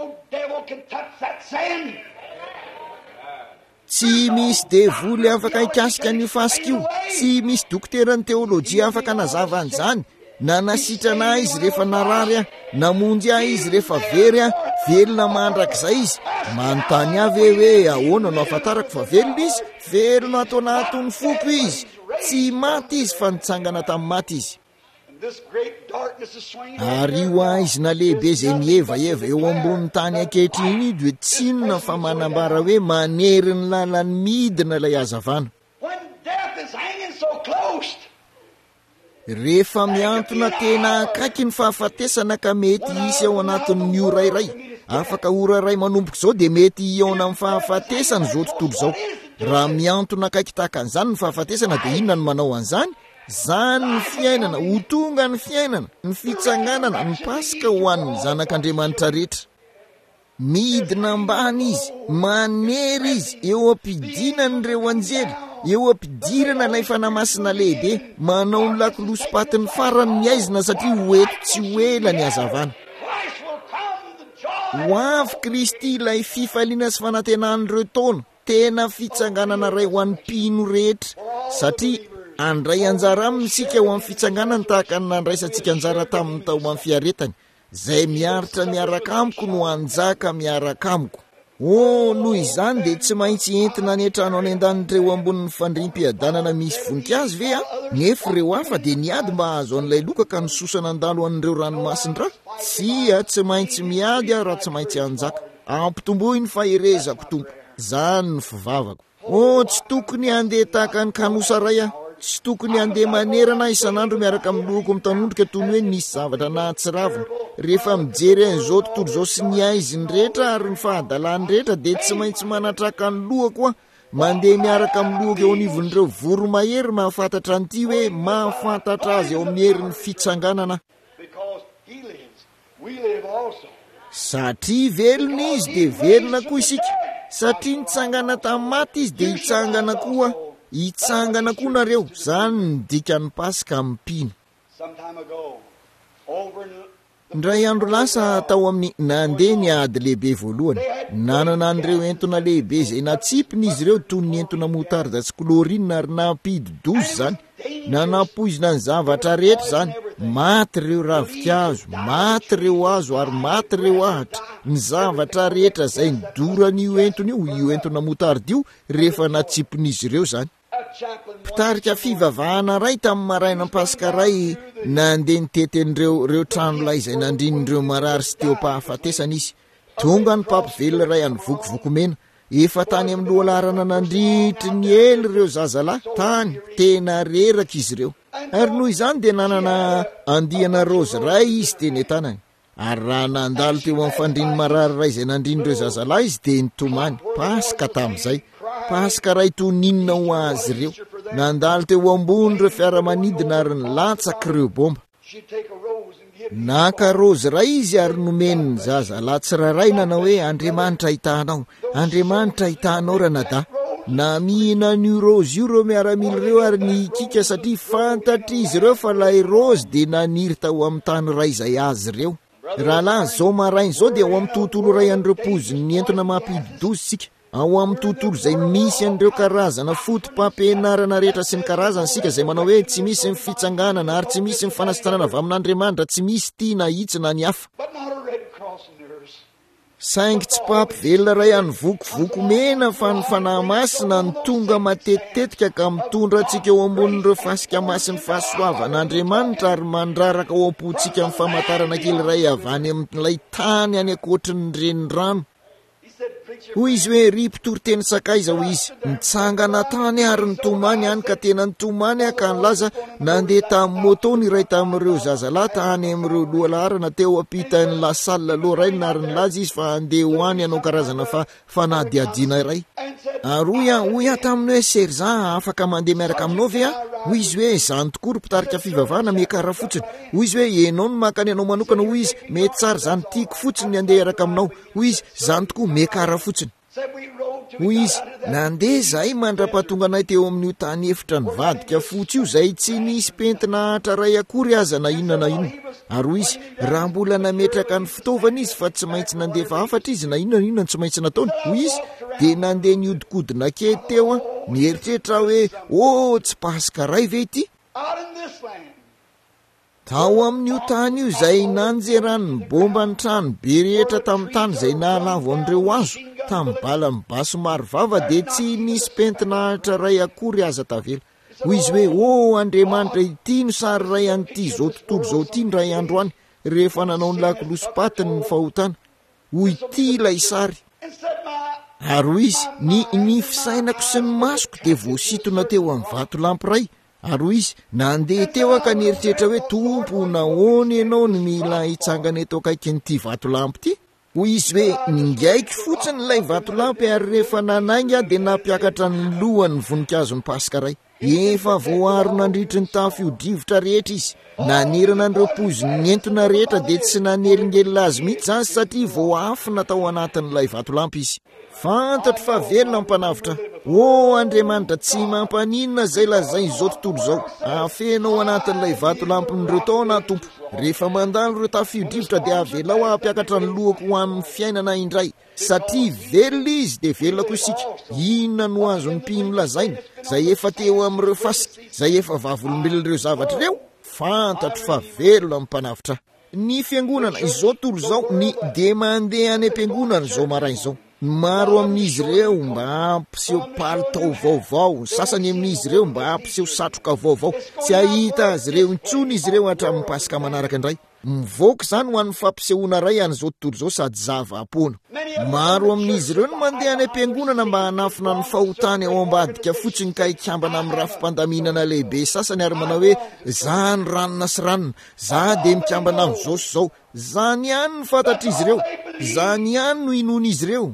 Tsy misy devoly afaka hikasika ny fasika io, tsy misy dokteran'ny teolojia afaka nazava an'izany. Na nasitrana izy rehefa narary aho, namonjy ahy izy rehefa very aho, velona mandrakizay izy. Manontany avy hoe ahoana no ahafantarako fa velona izy? Velona atao anatin'ny foko izy. Tsy maty izy fa nitsangana tamin'ny maty izy. Ary io aizina lehibe izay mieva-eva eo ambonin'ny tany ankehitriny dia tsy inona fa manambara hoe manery ny lalan'ny midina ilay hazavana. rehefa miantona tena akaiky ny fahafatesana ka mety isy ao anatin'ny ora iray, afaka ora iray manomboka izao dia mety iona amin'ny fahafatesana izao tontolo izao. Raha miantona akaiky tahaka an'izany ny fahafatesana dia inona no manao an'izany? Zany ny fiainana, ho tonga ny fiainana, ny fitsanganana, ny pasika ho an'ny zanak'Andriamanitra rehetra. Midina ambany izy, manery izy, eo ampidinan'ireo anjely, eo ampidirana ilay fanamasina lehibe, manao ny lakolosopatiny farany miaizina satria ho eto tsy ho ela ny hazavana. Ho avy Kristy ilay fifaliana sy fanantenan'ireo taona, tena fitsanganana ray ho an'ny mpino rehetra, satria andray anjara aminy sika ho amin'ny fitsanganana tahaka ny nandraisantsika anjara tamin'ny tao amin'ny fiaretany. Zay miaritra miaraka amiko no anjaka miaraka amiko. Oh, noho izany dia tsy maintsy entina ny trano any an-danitra ambonin'ny fandriam-piadanana misy voninkazo ve a? Nefa ireo hafa dia niady mba hahazo an'ilay loka ka nisosana andalo an'ireo ranomasin-dra? Tsia, tsy maintsy miady aho raha tsy maintsy anjaka. Ampitomboy ny faherezako tompo. Zany ny fivavako. Oh, tsy tokony handeha tahaka ny kanosa ray aho. Tsy tokony handeha manerana isan'andro miaraka amin'ny loko mitanondrika toy ny hoe nisy zavatra na tsy ravina. Rehefa mijery an'izao tontolo izao sy ny aiziny rehetra ary ny fahadalany rehetra dia tsy maintsy manatraka ny lohako a, mandeha miaraka amin'ny lohako eo anivon'ireo voromahery mahafantatra an'ity hoe mahafantatra azy eo amin'ny herin'ny fitsanganana. Satria velona izy dia velona koa isika. Satria nitsangana tamin'ny maty izy dia hitsangana koa. Hitsangana koa nareo. Zany ny dikan'ny pasika amin'ny mpino. Ndray andro lasa tao amin'ny nandeha ny ady lehibe voalohany. Nanana an'ireo entona lehibe izay natsipiny izy ireo toy ny entona motarda sy klorinina ary nampidi dozy zany. Nanapoizina ny zavatra rehetra zany. Maty ireo ravikazo, maty ireo hazo ary maty ireo ahatra. Ny zavatra rehetra izay nidoran'io entona io, io entona motarda io rehefa natsipiny izy ireo zany. Mpitarika fivavahana ray tamin'ny maraina pasika ray nandeha nitety an'ireo reo tranolay izay nandrinindreo marary sy teo pahafatesana izy. Tonga ny papivelona ray any vokovokomena, efa tany amin'ny lohalarana nandritry ny ely ireo zazalahy, tany tena reraka izy ireo. Ary noho izany dia nanana andiana rozy ray izy teny tanany. Ary raha nandalo teo amin'ny fandriny marary ray izay nandrinindreo zazalahy izy dia nitomany pasika tamin'izay. Pasika ray toy ninona ho azy ireo. Nandalo teo ambony ireo fiaramanidina ary nilatsaka ireo bomba. Naka rozy ray izy ary nomeny ny zazalahy tsiraray nanao hoe Andriamanitra hitanao, Andriamanitra hitanao ranada. Na mihina n'io rozy io ireo miaramila ireo ary nikika satria fantatra izy ireo fa lay rozy dia naniry tao amin'ny tany ray izay azy ireo. Raha lahy zao maraina izao dia ao amin'ny tontolo ray an'ireo poziny entona mampididozy sika. Ao amin'ny tontolo izay misy an'ireo karazana fotom-pampianarana rehetra sy ny karazana sika izay manao hoe tsy misy ny fitsanganana ary tsy misy ny fanasitanana avy amin'Andriamanitra, tsy misy tia na itsy na ny hafa. Saingy tsy papivelona ray any vokovoko mena fa ny fanahy masina ny tonga matetitetika ka mitondra antsika eo ambonin'ireo fasika masin'ny fahasoavan'Andriamanitra ary mandraraka ao am-pontsika amin'ny famantarana kely ray avy any amin'ilay tany any ankoatrin'ny renirano. Hoy izy hoe ry mpitoroteny sakaiza ho izy, nitsangana tany ary nitomany any ka tena nitomany ah ka nilaza nandeha tamin'ny moto ny iray tamin'ireo zazalahy tany amin'ireo lohalarana teo ampitany lasalina loharaina ary nilaza izy fa andeha ho any anao karazana fa fanadiadiana iray. Ary hoy ah, hoy ah taminy hoe sergent afaka mandeha miaraka aminao ve ah? Hoy izy hoe zany tokoa ry mpitarika fivavahana mekara fotsiny. Hoy izy hoe enao no makany anao manokana. Hoy izy mety tsara zany tiako fotsiny andeha hiaraka aminao. Hoy izy zany tokoa mekara fotsiny. Hoy izy nandeha zahay mandra-pahatonga anay teo amin'io tany efitra nivadika fotsy io zay tsy nisy pentina ahatra ray akory aza na inona na inona. Ary hoy izy raha mbola nametraka ny fitaovana izy fa tsy maintsy nandefa hafatra izy na inona na inona tsy maintsy nataony. Hoy izy dia nandeha niodikodina kely teo a mieritreritra hoe ô tsy pasika ray ve ity? Tao amin'io tany io izay nanjerany bomba ny trano be rehetra tamin'ny tany izay nahalavo an'ireo hazo tamin'ny bala mibaso maro vava dia tsy nisy pentina ahitra ray akory aza tavela. Hoy izy hoe ô Andriamanitra ity no sary ray an'ity zao tontolo zao ity ny ray andro any rehefa nanao ny lakolosopatiny ny fahotana. Hoy ity ilay sary. Ary hoy izy ny ny fisainako sy ny masoko dia voasitona teo amin'ny vato lampiray Ary izy nandeha teo aka nieritreritra hoe tompo nahoana ianao no mila hitsangana eto akaiky nyity vatolampy ity. Hoy izy hoe ningaiky fotsiny ilay vatolampy ary rehefa nanainga dia nampiakatra ny lohany voninkazo ny pasikaray. Efa voaro nandritry ny tafio-drivotra rehetra izy. Nanerana an'ireo poziny entona rehetra dia tsy nanelingelina azy mihitsy zany satria vao afo natao anatin'ilay vatolampy izy. Fantatro fa velona mpanavitra. O Andriamanitra, tsy mampaninona zay lazay izao tontolo izao. Afenao anatin'ilay vatolampin'ireo taona Tompo. Rehefa mandalo ireo tafio-drivotra dia avelao hampiakatra ny lohako ho amin'ny fiainana indray. Satria velona izy dia velona koa isika. Inona no azon'ny mpino lazaina? Zay efa teo amin'ireo fasika, zay efa vavolombelon'ireo zavatra ireo. Fantatro fa velona mpanavitra. Ny fiangonana izao tontolo izao ny dia mandeha any am-piangonana izao maraina izao. Maro amin'izy ireo mba hampiseho palitao vaovao, sasany amin'izy ireo mba hampiseho satroka vaovao. Tsy ahita azy ireo intsony izy ireo hatramin'ny pasika manaraka indray. Mivoaka zany ho an'ny fampisehoana ray an'izao tontolo izao sady zava-apoana. Maro amin'izy ireo no mandeha any am-piangonana mba hanafina ny fahotany ao ambadika fotsiny ka hikambana amin'ny rafim-pandaminana lehibe sasany ary manao hoe za ny ranona sy ranona, za dia mikambana amin'izao sy izao. Zany ihany ny fantatr'izy ireo, zany ihany no inon'izy ireo.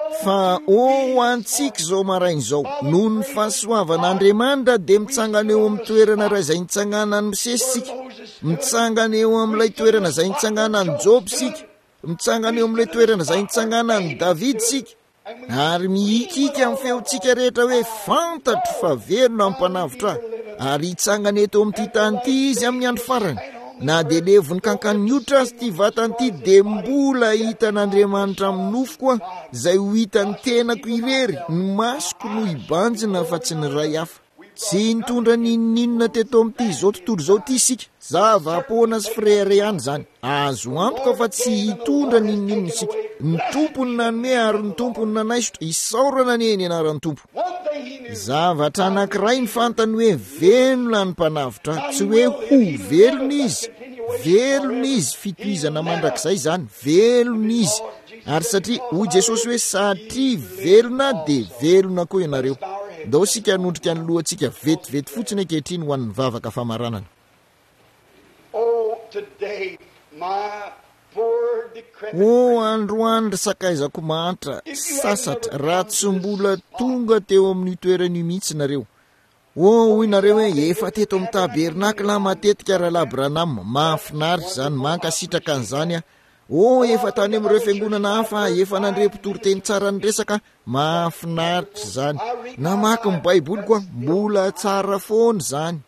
Fa o antsika izao maraina izao, noho ny fahasoavan'Andriamanitra dia mitsangana eo amin'ny toerana ray izay nitsangana ny Mosesisika, mitsangana eo amin'ilay toerana izay nitsangana ny Job sika, mitsangana eo amin'ilay toerana izay nitsangana ny David sika, ary mihikika amin'ny feontsika rehetra hoe fantatro fa velona mpanavitra, ary hitsangana eto amin'ity tany ity izy amin'ny andro farany. Na dia levony kankany hoditra azy ty vatany ity dia mbola hitan'Andriamanitra amin'ny nofo koa izay ho hitany tenako irery, ny masoko no hibanjina fa tsy ny ray hafa. Tsy nitondra ninninona teto amin'ity izao tontolo izao ity isika. Zava-apoana sy frere ihany zany. Azo antoka fa tsy hitondra ninninona isika. Ny tompony nanome ary ny tompony nanaisotra, isaorana ny eny anaran'ny tompo. Zavatra anankiray ny fantany hoe velona ny mpanavitra, tsy hoe ho velona izy. Velona izy, fitohizana mandrakizay zany, velona izy. Ary satria hoy Jesosy hoe satria velona dia velona koa ianareo. Dao sika hanondrika ny lohantsika vetivety fotsiny ankehitriny ho an'ny vavaka famaranana. O androandro sakaizako mantra, sasatra, raha tsy mbola tonga teo amin'ny toerany mihitsy nareo. O hoy nareo hoe efa teto amin'ny tabernakla matetika Rahalahy Branham, mahafinaritra zany, mankasitraka an'izany a. O efa tany amin'ireo fiangonana hafa efa nandrem-pitoriteny tsara ny resaka, mahafinaritra zany. Namaky ny Baiboly koa, mbola tsara foana zany.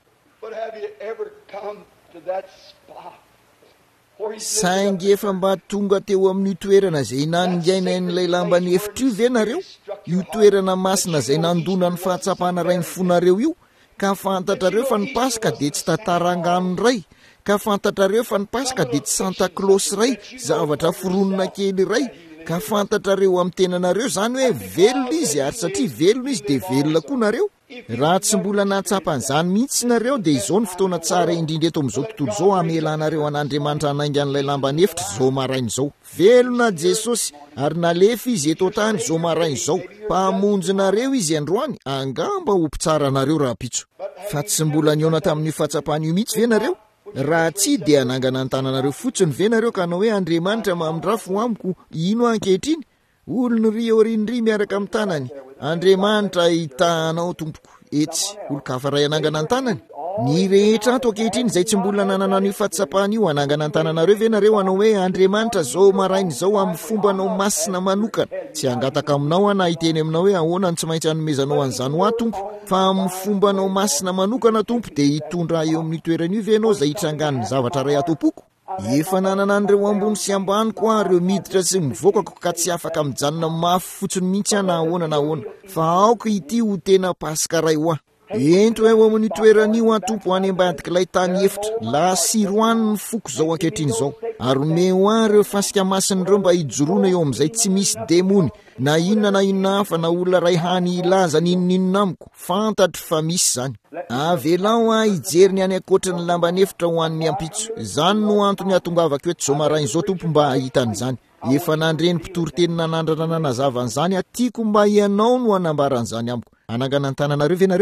Saingy efa mba tonga teo amin'ny toerana izay nangaina n'ilay lambany efitra io ve nareo? Io toerana masina izay nandona ny fahatsapana ray ny fonareo io, ka fantatrareo fa ny Pasika dia tsy tantaranganony ray, ka fantatrareo fa ny Pasika dia tsy Santa Claus ray, zavatra foronina kely ray, ka fantatrareo amin'ny tenanareo zany hoe velona izy, ary satria velona izy dia velona koa nareo. Raha tsy mbola natsapan'izany mihitsy nareo dia izao ny fotoana tsara indrindra eto amin'izao tontolo izao hamelanareo an'Andriamanitra hanainga an'ilay lambany efitra izao maraina izao. Velona Jesosy, ary nalefa izy eto tany izao maraina izao. Mpamonjinareo izy androany, angamba ho mpitsara nareo raha pitso. Fa tsy mbola niona tamin'io fahatsapana io mihitsy ve nareo? Raha tsy dia hanangana ny tananareo fotsiny ve nareo ka hanao hoe Andriamanitra mamindrafo amiko ino ankehitriny? Olony ry orindry miaraka amin'ny tanany. Andriamanitra hitanao tompoko etsy, olo-kafa ray hanangana ny tanany. Ny rehetra ato ankehitriny izay tsy mbola nanana an'io fahatsapana io hanangana ny tananareo ve nareo hanao hoe Andriamanitra zao maraina izao amin'ny fombanao masina manokana. Tsy hangataka aminao ana hiteny aminao hoe ahoana ny tsy maintsy hanomezanao an'izany ho ahy tompo, fa amin'ny fombanao masina manokana tompo dia hitondra eo amin'ny toerana io ve ianao izay hitrangan'ny zavatra ray atopoko. Efa nanana an'ireo ambony sy ambany koa ireo miditra sy mivoakako ka tsy afaka mijanona mafy fotsiny mihitsy ana ahoana na ahoana, fa aoko ity ho tena Pasika ray ho ahy. Ento eo amin'ny toeran'io atompo any ambadik'ilay tany efitra, la siroany ny foko zao ankehitriny izao, ary omeo ahy ireo fasika masin'ireo mba hijoroana eo amin'izay tsy misy demony, na inona na inona hafa na olona ray hany ilaza ninninona amiko, fantatro fa misy zany. Avelao aho hijery ny any ankoatra ny lambany efitra ho an'ny ampitso. Zany no antony atongavako eto zao maraina izao tompo mba hahitan'izany. Efa nandreny mpitoriteny nanandrana nanazava an'izany, tiako mba ianao no hanambaran'izany amiko. Anangana ny tananareo ve nareo?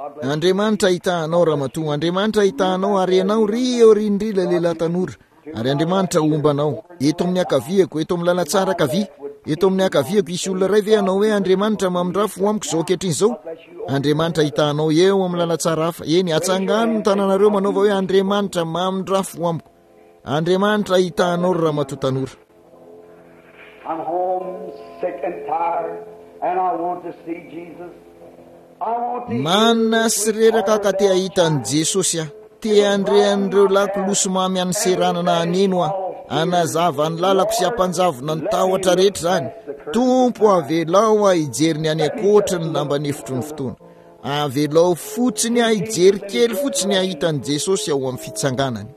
Andriamanitra hitanao ramatoa, Andriamanitra hitanao ary ianao ry eo rindrila lehilahy tanora, ary Andriamanitra ombanao eto amin'ny akaviako, eto amin'ny lalatsara akavia, eto amin'ny akaviako. Isy olona ray ve ianao hoe Andriamanitra mamindrafo amiko zao ankehitriny zao? Andriamanitra hitanao eo amin'ny lalatsara hafa. Eny atsangano ny tananareo manaova hoe Andriamanitra mamindrafo amiko. Andriamanitra hitanao ry ramatoa tanora. I'm home sick and tired and I want to see Jesus. Manana sireraka ka te ahitan'i Jesosy aho, te andrean'ireo lakolosy mamy any seranana aneno aho, anazava ny lalako sy ampanjavona ny tahotra rehetra zany. Tompo avelao aho hijery ny any akoatra ny lamba nefitry ny fotoana. Avelao fotsiny aho hijery kely fotsiny ahitan'i Jesosy ao amin'ny fitsanganany.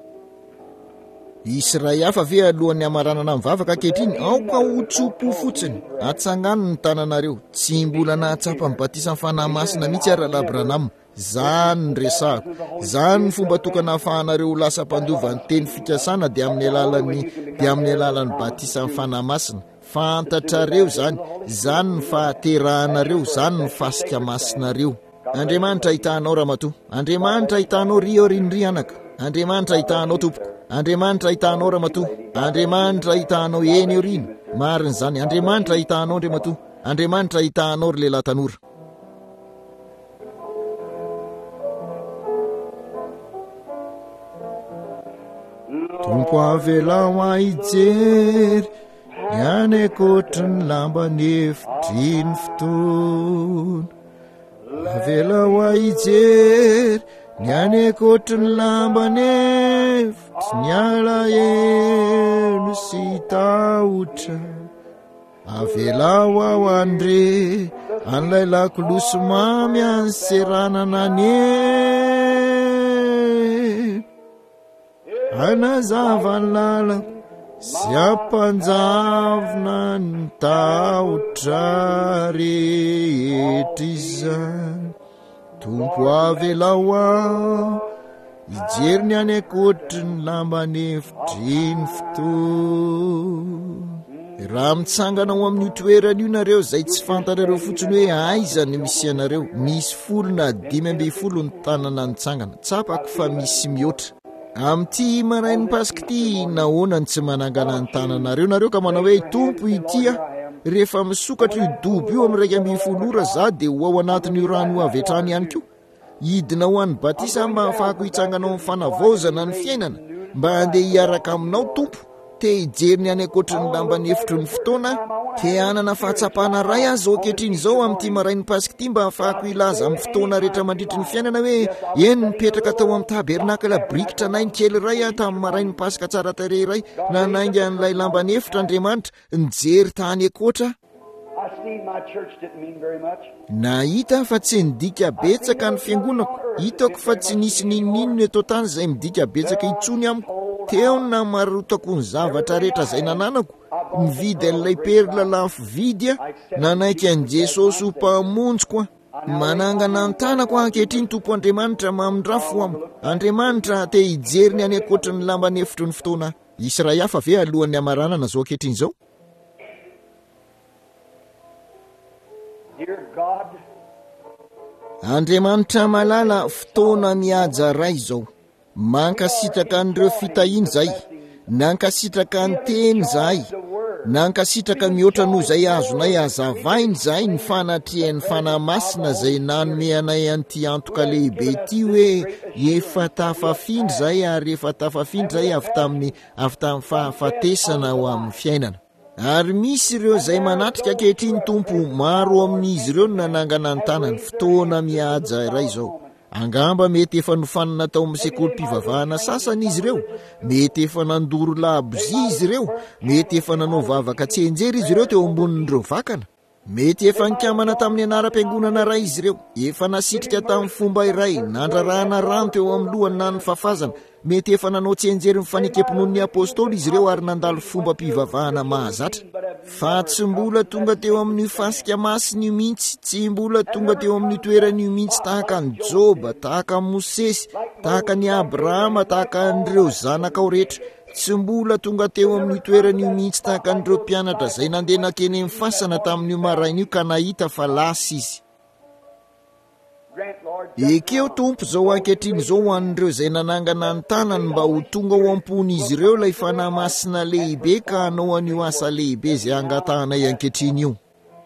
Israely hafa ve alohan'ny amaranana mivavaka ankehitriny, aoka ho tsopo fotsiny atsangano ny tananareo. Tsy mbola nahatsapa mibatisa amin'ny fanahy masina mihitsy ara Labranam. Zany ny resahako, zany ny fomba tokana ahafahanareo lasa mpandova ny teny fikasana dia amin'ny alalan'ny dia amin'ny alalan'ny batisa amin'ny fanahy masina. Fantatrareo zany, zany ny fahaterahanareo, zany ny fasika masinareo. Andriamanitra hitanao ramatoa, Andriamanitra hitanao ry eo rindry anaka, Andriamanitra hitanao tompoko, Andriamanitra hitanao ramatoa, Andriamanitra hitanao eny eo riny. Mariny zany, Andriamanitra hitanao Andriamatoa, Andriamanitra hitanao ry lehilahy tanora. Tompo avelao ahijery ny any akoatra ny lamba nefitry ny fotoana. Avelao ahijery ny any akoatra ny lamba nefitry ny alahelo sy tahotra. Avelao aho andre an'ilay lakolosy mamy any seranana ane, anazava ny lalako sy ampanjavona ny tahotra rehetra izany. Tompo avelao aho hijery ny any akoatra ny lamba nefitry ny fotoana. Raha mitsangana ao amin'ny toerana io nareo zay tsy fantanareo fotsiny hoe aiza ny misy anareo, misy folo na dimy amby folo ny tanana nitsangana, tsapako fa misy mihoatra. Amin'ity marain'ny pasika ity nahoana ny tsy manangana ny tananareo nareo ka manao hoe tompo ity aho, rehefa misokatra io dobo io amin'ny raika amby folo ora za dia ho ao anatin'io rano avy hatrany ihany koa. Hidina ho an'ny batisa mba hafahako hitsangana ao amin'ny fanavaozana ny fiainana, mba handeha hiaraka aminao tompo. Te hijery ny any akoatra ny lamba nefitry ny fotoana, te hanana fahatsapana ray aho zao ankehitriny izao amin'ity marain'ny pasika ity mba hafahako ilaza amin'ny fotoana rehetra mandritry ny fiainana hoe eny nipetraka tao amin'ny tabernakala brikitra nainy kely ray aho tamin'ny marain'ny pasika tsara tarehy ray, nanainga an'ilay lamba nefitra Andriamanitra nijery tany akoatra. Nahita fa tsy nidika betsaka ny fiangonako, hitako fa tsy nisy ninonino eto tany izay midika betsaka intsony amiko. Teo na marotako ny zavatra rehetra izay nananako, nividy an'ilay perla lafo vidy aho, nanaiky an'i Jesosy ho mpamonjy. Manangana ny tanako ankehitriny Tompo Andriamanitra mamindrafo amiko. Andriamanitra te hijery ny any akoatra ny lamba nefitry ny fotoana. Israely hafa ve alohan'ny amaranana zao ankehitriny zao? Andriamanitra malala, fotoana mihaja ray zao. Mankasitraka an'ireo fitahiany zay, nankasitraka ny teny zay, nankasitraka mihoatra noho zay azonay hazavainy zay ny fanatrihan'ny fanahy masina zay nanome anay an'ity antoka lehibe ity hoe efa tafafindry zay ary efa tafafindry zay avy tamin'ny avy tamin'ny fahafatesana ao amin'ny fiainana. Ary misy ireo zay manatrika ankehitriny Tompo, maro amin'izy ireo nanangana ny tanany. Fotoana mihaja iray zao. Angamba mety efa nofanana tao amin'ny sekolim-pivavahana sasany izy ireo, mety efa nandoro labozy izy ireo, mety efa nanao vavaka tsy enjery izy ireo teo ambonin'ireo vakana, mety efa nikamana tamin'ny anaram-piangonana ray izy ireo, efa nasitrika tamin'ny fomba iray, nandrarahana rano teo amin'ny lohany na ny fafazana, mety efa nanao tsy enjery mifanekepinon'ny apôstôly izy ireo ary nandalo fomba mpivavahana mahazatra. Fa tsy mbola tonga teo amin'ny fasika masiny mihitsy, tsy mbola tonga teo amin'ny toerany mihitsy tahaka ny Joba, tahaka Mosesy, tahaka ny Abrahama, tahaka an'ireo zanakao rehetra. Tsy mbola tonga teo amin'ny toerany mihitsy tahaka an'ireo mpianatra zay nandeha nakeny amin'ny fasana tamin'io maraina io ka nahita fa lasa izy. ekeo tompo zao ankehitriny zao ho an'ireo izay nanangana ny tanany mba ho tonga ao am-pon'izy ireo ilay fanahy masina lehibe ka hanao an'io asa lehibe izay angatahanay ankehitriny io.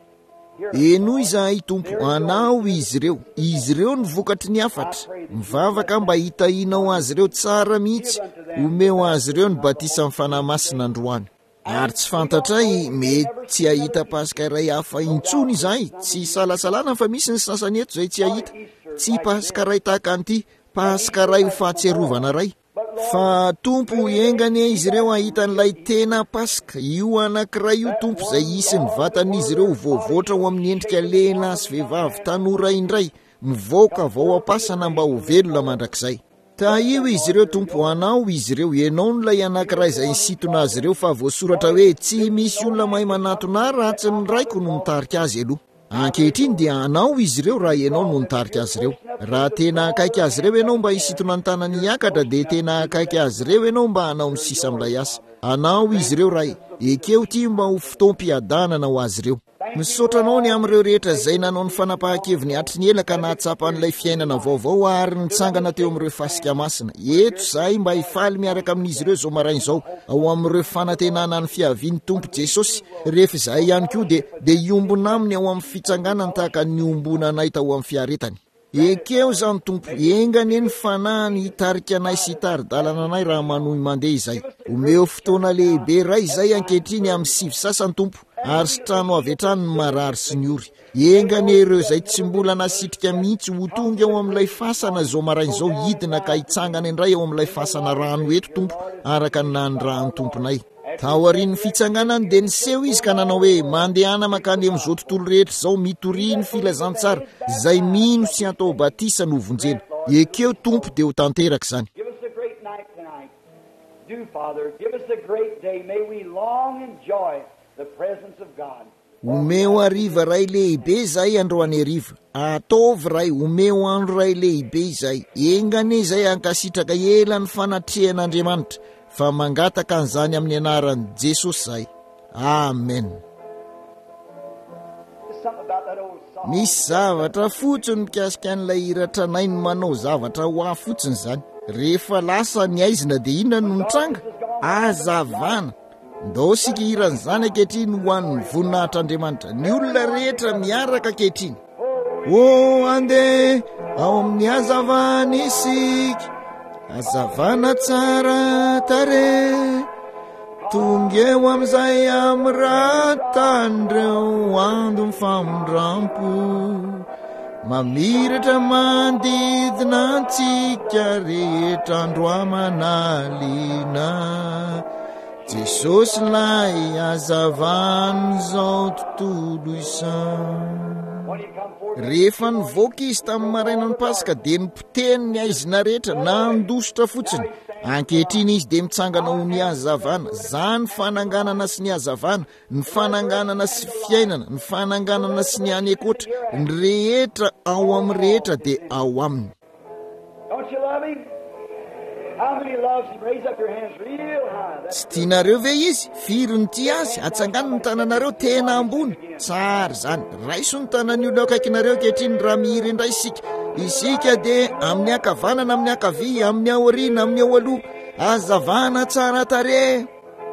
Eno izahay tompo, anao izy ireo, izy ireo ny vokatry ny afatra, mivavaka mba hitahinao azy ireo tsara mihitsy, omeo azy ireo ny batisa amin'ny fanahy masina androany. Ary tsy fantatray mety tsy ahita pasika iray hafa intsony izahay, tsy salasalana fa misy ny sasany eto izay tsy ahita, tsy pasika iray tahaka an'ity, pasika iray ho fahatsiarovana iray. Fa tompo engany izy ireo ahita n'ilay tena pasika, io anankiray io tompo izay isin'ny vatan'izy ireo voavoatra ho amin'ny endrika lehilahy sy vehivavy tanora indray, mivoaka vao apasana mba ho velona mandrakizay. Ta io izy ireo tompo, anao izy ireo, ianao n'ilay anankiray izay nisintona azy ireo fa voasoratra hoe tsy misy olona mahay manatona ratsy ny raiko no mitarika azy aloha. Ankehitriny dia anao izy ireo raha ianao no nitarika azy ireo. Raha tena akaiky azy ireo ianao mba hisintona ny tanany hiakatra dia tena akaiky azy ireo ianao mba hanao ny sisa amin'ilay asa. Anao izy ireo raha ekeo ty mba ho fotoam-piadanana ho azy ireo. Misotranao ny amin'ireo rehetra izay nanao ny fanapahan-keviny hatry ny ela ka nahatsapa an'ilay fiainana vaovao ary nitsangana teo amin'ireo fasika masina. Eto izahay mba hifaly miaraka amin'izy ireo zao maraina izao ao amin'ireo fanantenana ny fiaviany Tompo Jesosy. Rehefa izahay ihany koa dia dia iombona aminy ao amin'ny fitsanganana tahaka ny ombona anay tao amin'ny fiaretany. Ekeo izany Tompo, engany ny fanahiny hitarika anay sy hitari-dalana anay raha manohy mandeha izay. Omeo fotoana lehibe iray izay ankehitriny amin'ny sivy sasany Tompo, ary sitrano avy hatrany ny marary sy ny ory. Engany ireo izay tsy mbola nasitrika mihitsy ho tonga ao amin'ilay fasana zao maraina izao hidina ka hitsangana indray ao amin'ilay fasana rano eto Tompo, araka ny nandrahan'ny tomponay. Taorian'ny fitsanganany dia niseho izy ka nanao hoe mandehana makany amin'izao tontolo rehetra izao mitoriany filazantsara izay mino sy atao batisa no vonjena. Ekeo Tompo dia ho tanteraka izany. Omeo hariva ray lehibe izay androany hariva, ataovy ray, omeo andro ray lehibe izay, engane izay ankasitraka ela ny fanatrehan'Andriamanitra, fa mangataka an'izany amin'ny anaran'i Jesosy izay. Amen. Misy zavatra fotsiny mikasika an'ilay hira tranainy manao zavatra ho ahy fotsiny izany. Rehefa lasa ny aizina dia inona no nitranga? Azavana. Ndao sika hiran'izany ankehitriny ho an'ny voninahitr'Andriamanitra. Ny olona rehetra miaraka ankehitriny. O andeha ao amin'ny hazavana isika, hazavana tsara tare, tonga eo amin'izay amin'ny ratandreo ando mifamondrampo, mamiratra mandidina antsika rehetra andro amanaliana. Jesosy lay hazavana izao tontolo izao. Rehefa nivoaka izy tamin'ny marainan'ny pasika dia nipoteny ny aizina rehetra nandositra fotsiny. Ankehitriny izy dia mitsangana ho ny hazavana, zany fananganana sy ny hazavana, ny fananganana sy fiainana, ny fananganana sy ny any ekotra, ny rehetra ao amin'ny rehetra dia ao aminy. Tsy tianareo ve izy? Firy ny tia azy? Atsangana ny tananareo tena ambony. Tsara zany. Raiso ny tanan'ny olona akaikinareo ankehitriny raha mihiry indray isika. Isika dia amin'ny ankavanana, amin'ny ankavia, amin'ny aoriana, amin'ny ao aloha. Hazavana tsara tarehy.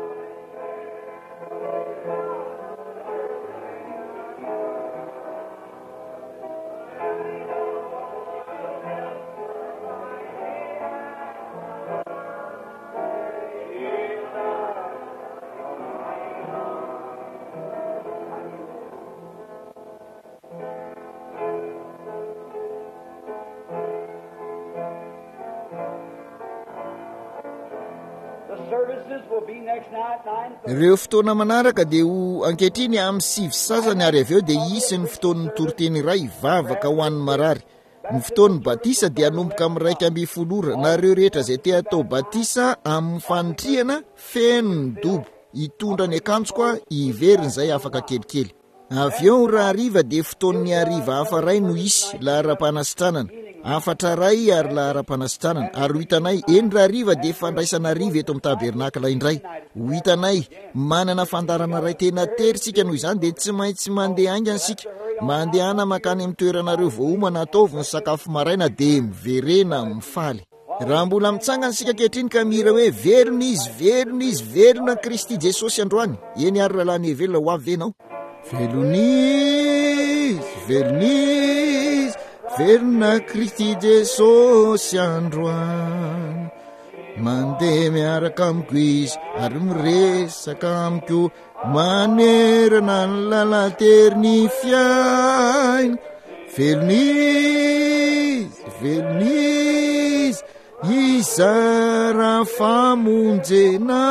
Ireo fotoana manaraka dia ho ankehitriny amin'ny sivy sasany ary avy eo dia hisy ny fotoan'ny toriteny iray vavaka ho an'ny marary. Ny fotoan'ny batisa dia hanomboka amin'ny raika amby folo ora, nareo rehetra izay te atao batisa amin'ny fanotrihana feno ny dobo, hitondra ny akanjo koa hiveriny izay afaka kelikely. Avy eo raha hariva dia fotoan'ny hariva hafa ray no hisy lahara-panasitranana. afatra ray ary lahara-panasitranana ary ho hitanay eny raha riva dia fandraisana riva eto amin'ny tabernakla indray ho hitanay manana fandarana ray tena teritsika noho izany dia tsy maintsy mandeha aingana sika mandehana makany amin'ny toeranareo voaomana ataovy ny sakafo maraina dia miverena mifaly raha mbola mitsangana sika kehitriny ka mira hoe velona izy velona izy velona Kristy Jesosy androany eny ary lalany velona ho avy venao velonizy velonizy velona Kristy Jesosy androany mandeha miaraka amiko izy ary miresaka amiko manerana ny lalateriny fiaina velonizy velonizy izara famonjena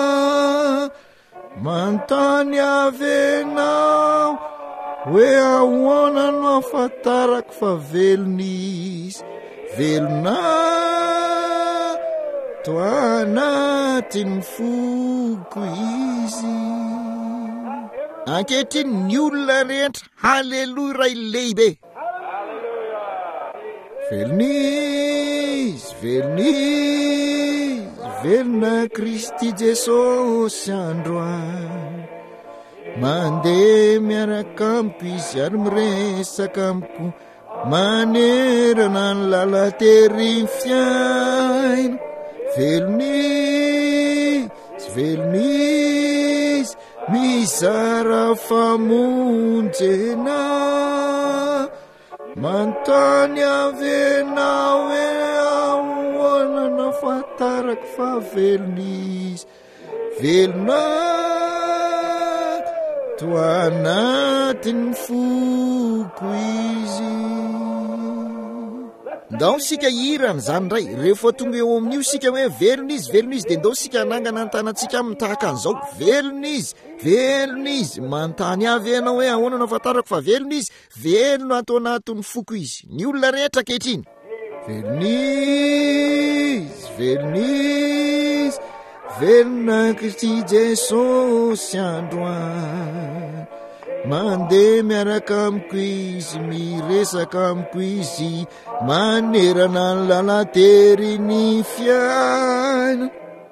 mantany avenao hoe ahoana no ahafantarako fa velonizy velona to anatiny foko izy ankehitriny ny olona rehetra haleloha ray lehibe velonizy velonizy velona Kristy Jesosy androany mandeha miaraka amiko izy ary miresaka amiko manerana ny lalateriny fiaina velonizy velonizy mizara famonjena mantany avenao hoe ahoana nafantarako fa velonizy velona to anatiny foko izy ndao sika hirana zany ray rehefa tonga eo amin'io sika hoe velona izy velona izy dia ndao sika anangana antanantsika amin'ny tahaka an'izao velona izy velona izy mantany avy ianao hoe ahoana nafantarako fa velona izy velona atao anatiny foko izy ny olona rehetra kehitriny velonizy velonizy velona Kristy Jesosy androany mandeha miaraka amiko izy miresaka amiko izy manerana ny lalateriny fiaina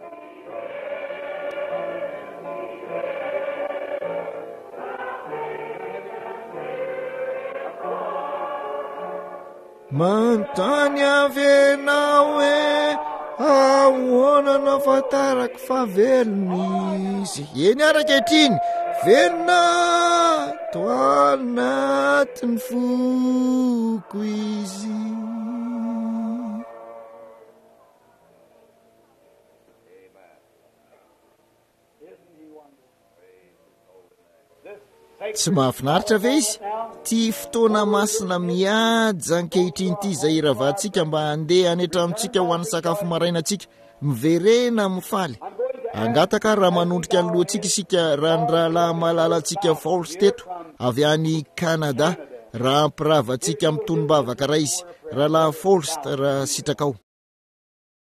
mantany avenao hoe ahoana nafantarako fa velona izy eny arakehitriny velona to anatiny foko izy tsy mahafinaritra ve izy ty fotoana masina mihaja ankehitriny ity izay iravantsika mba handeha anetramintsika ho an'ny sakafo marainantsika miverena mifaly angataka raha manondrika ny lohantsika isika raha ny rahalahy malalantsika Falls teto avy any Canada raha ampirava antsika amin'ny tonombavaka raha izy rahalahy Falls raha sitrakao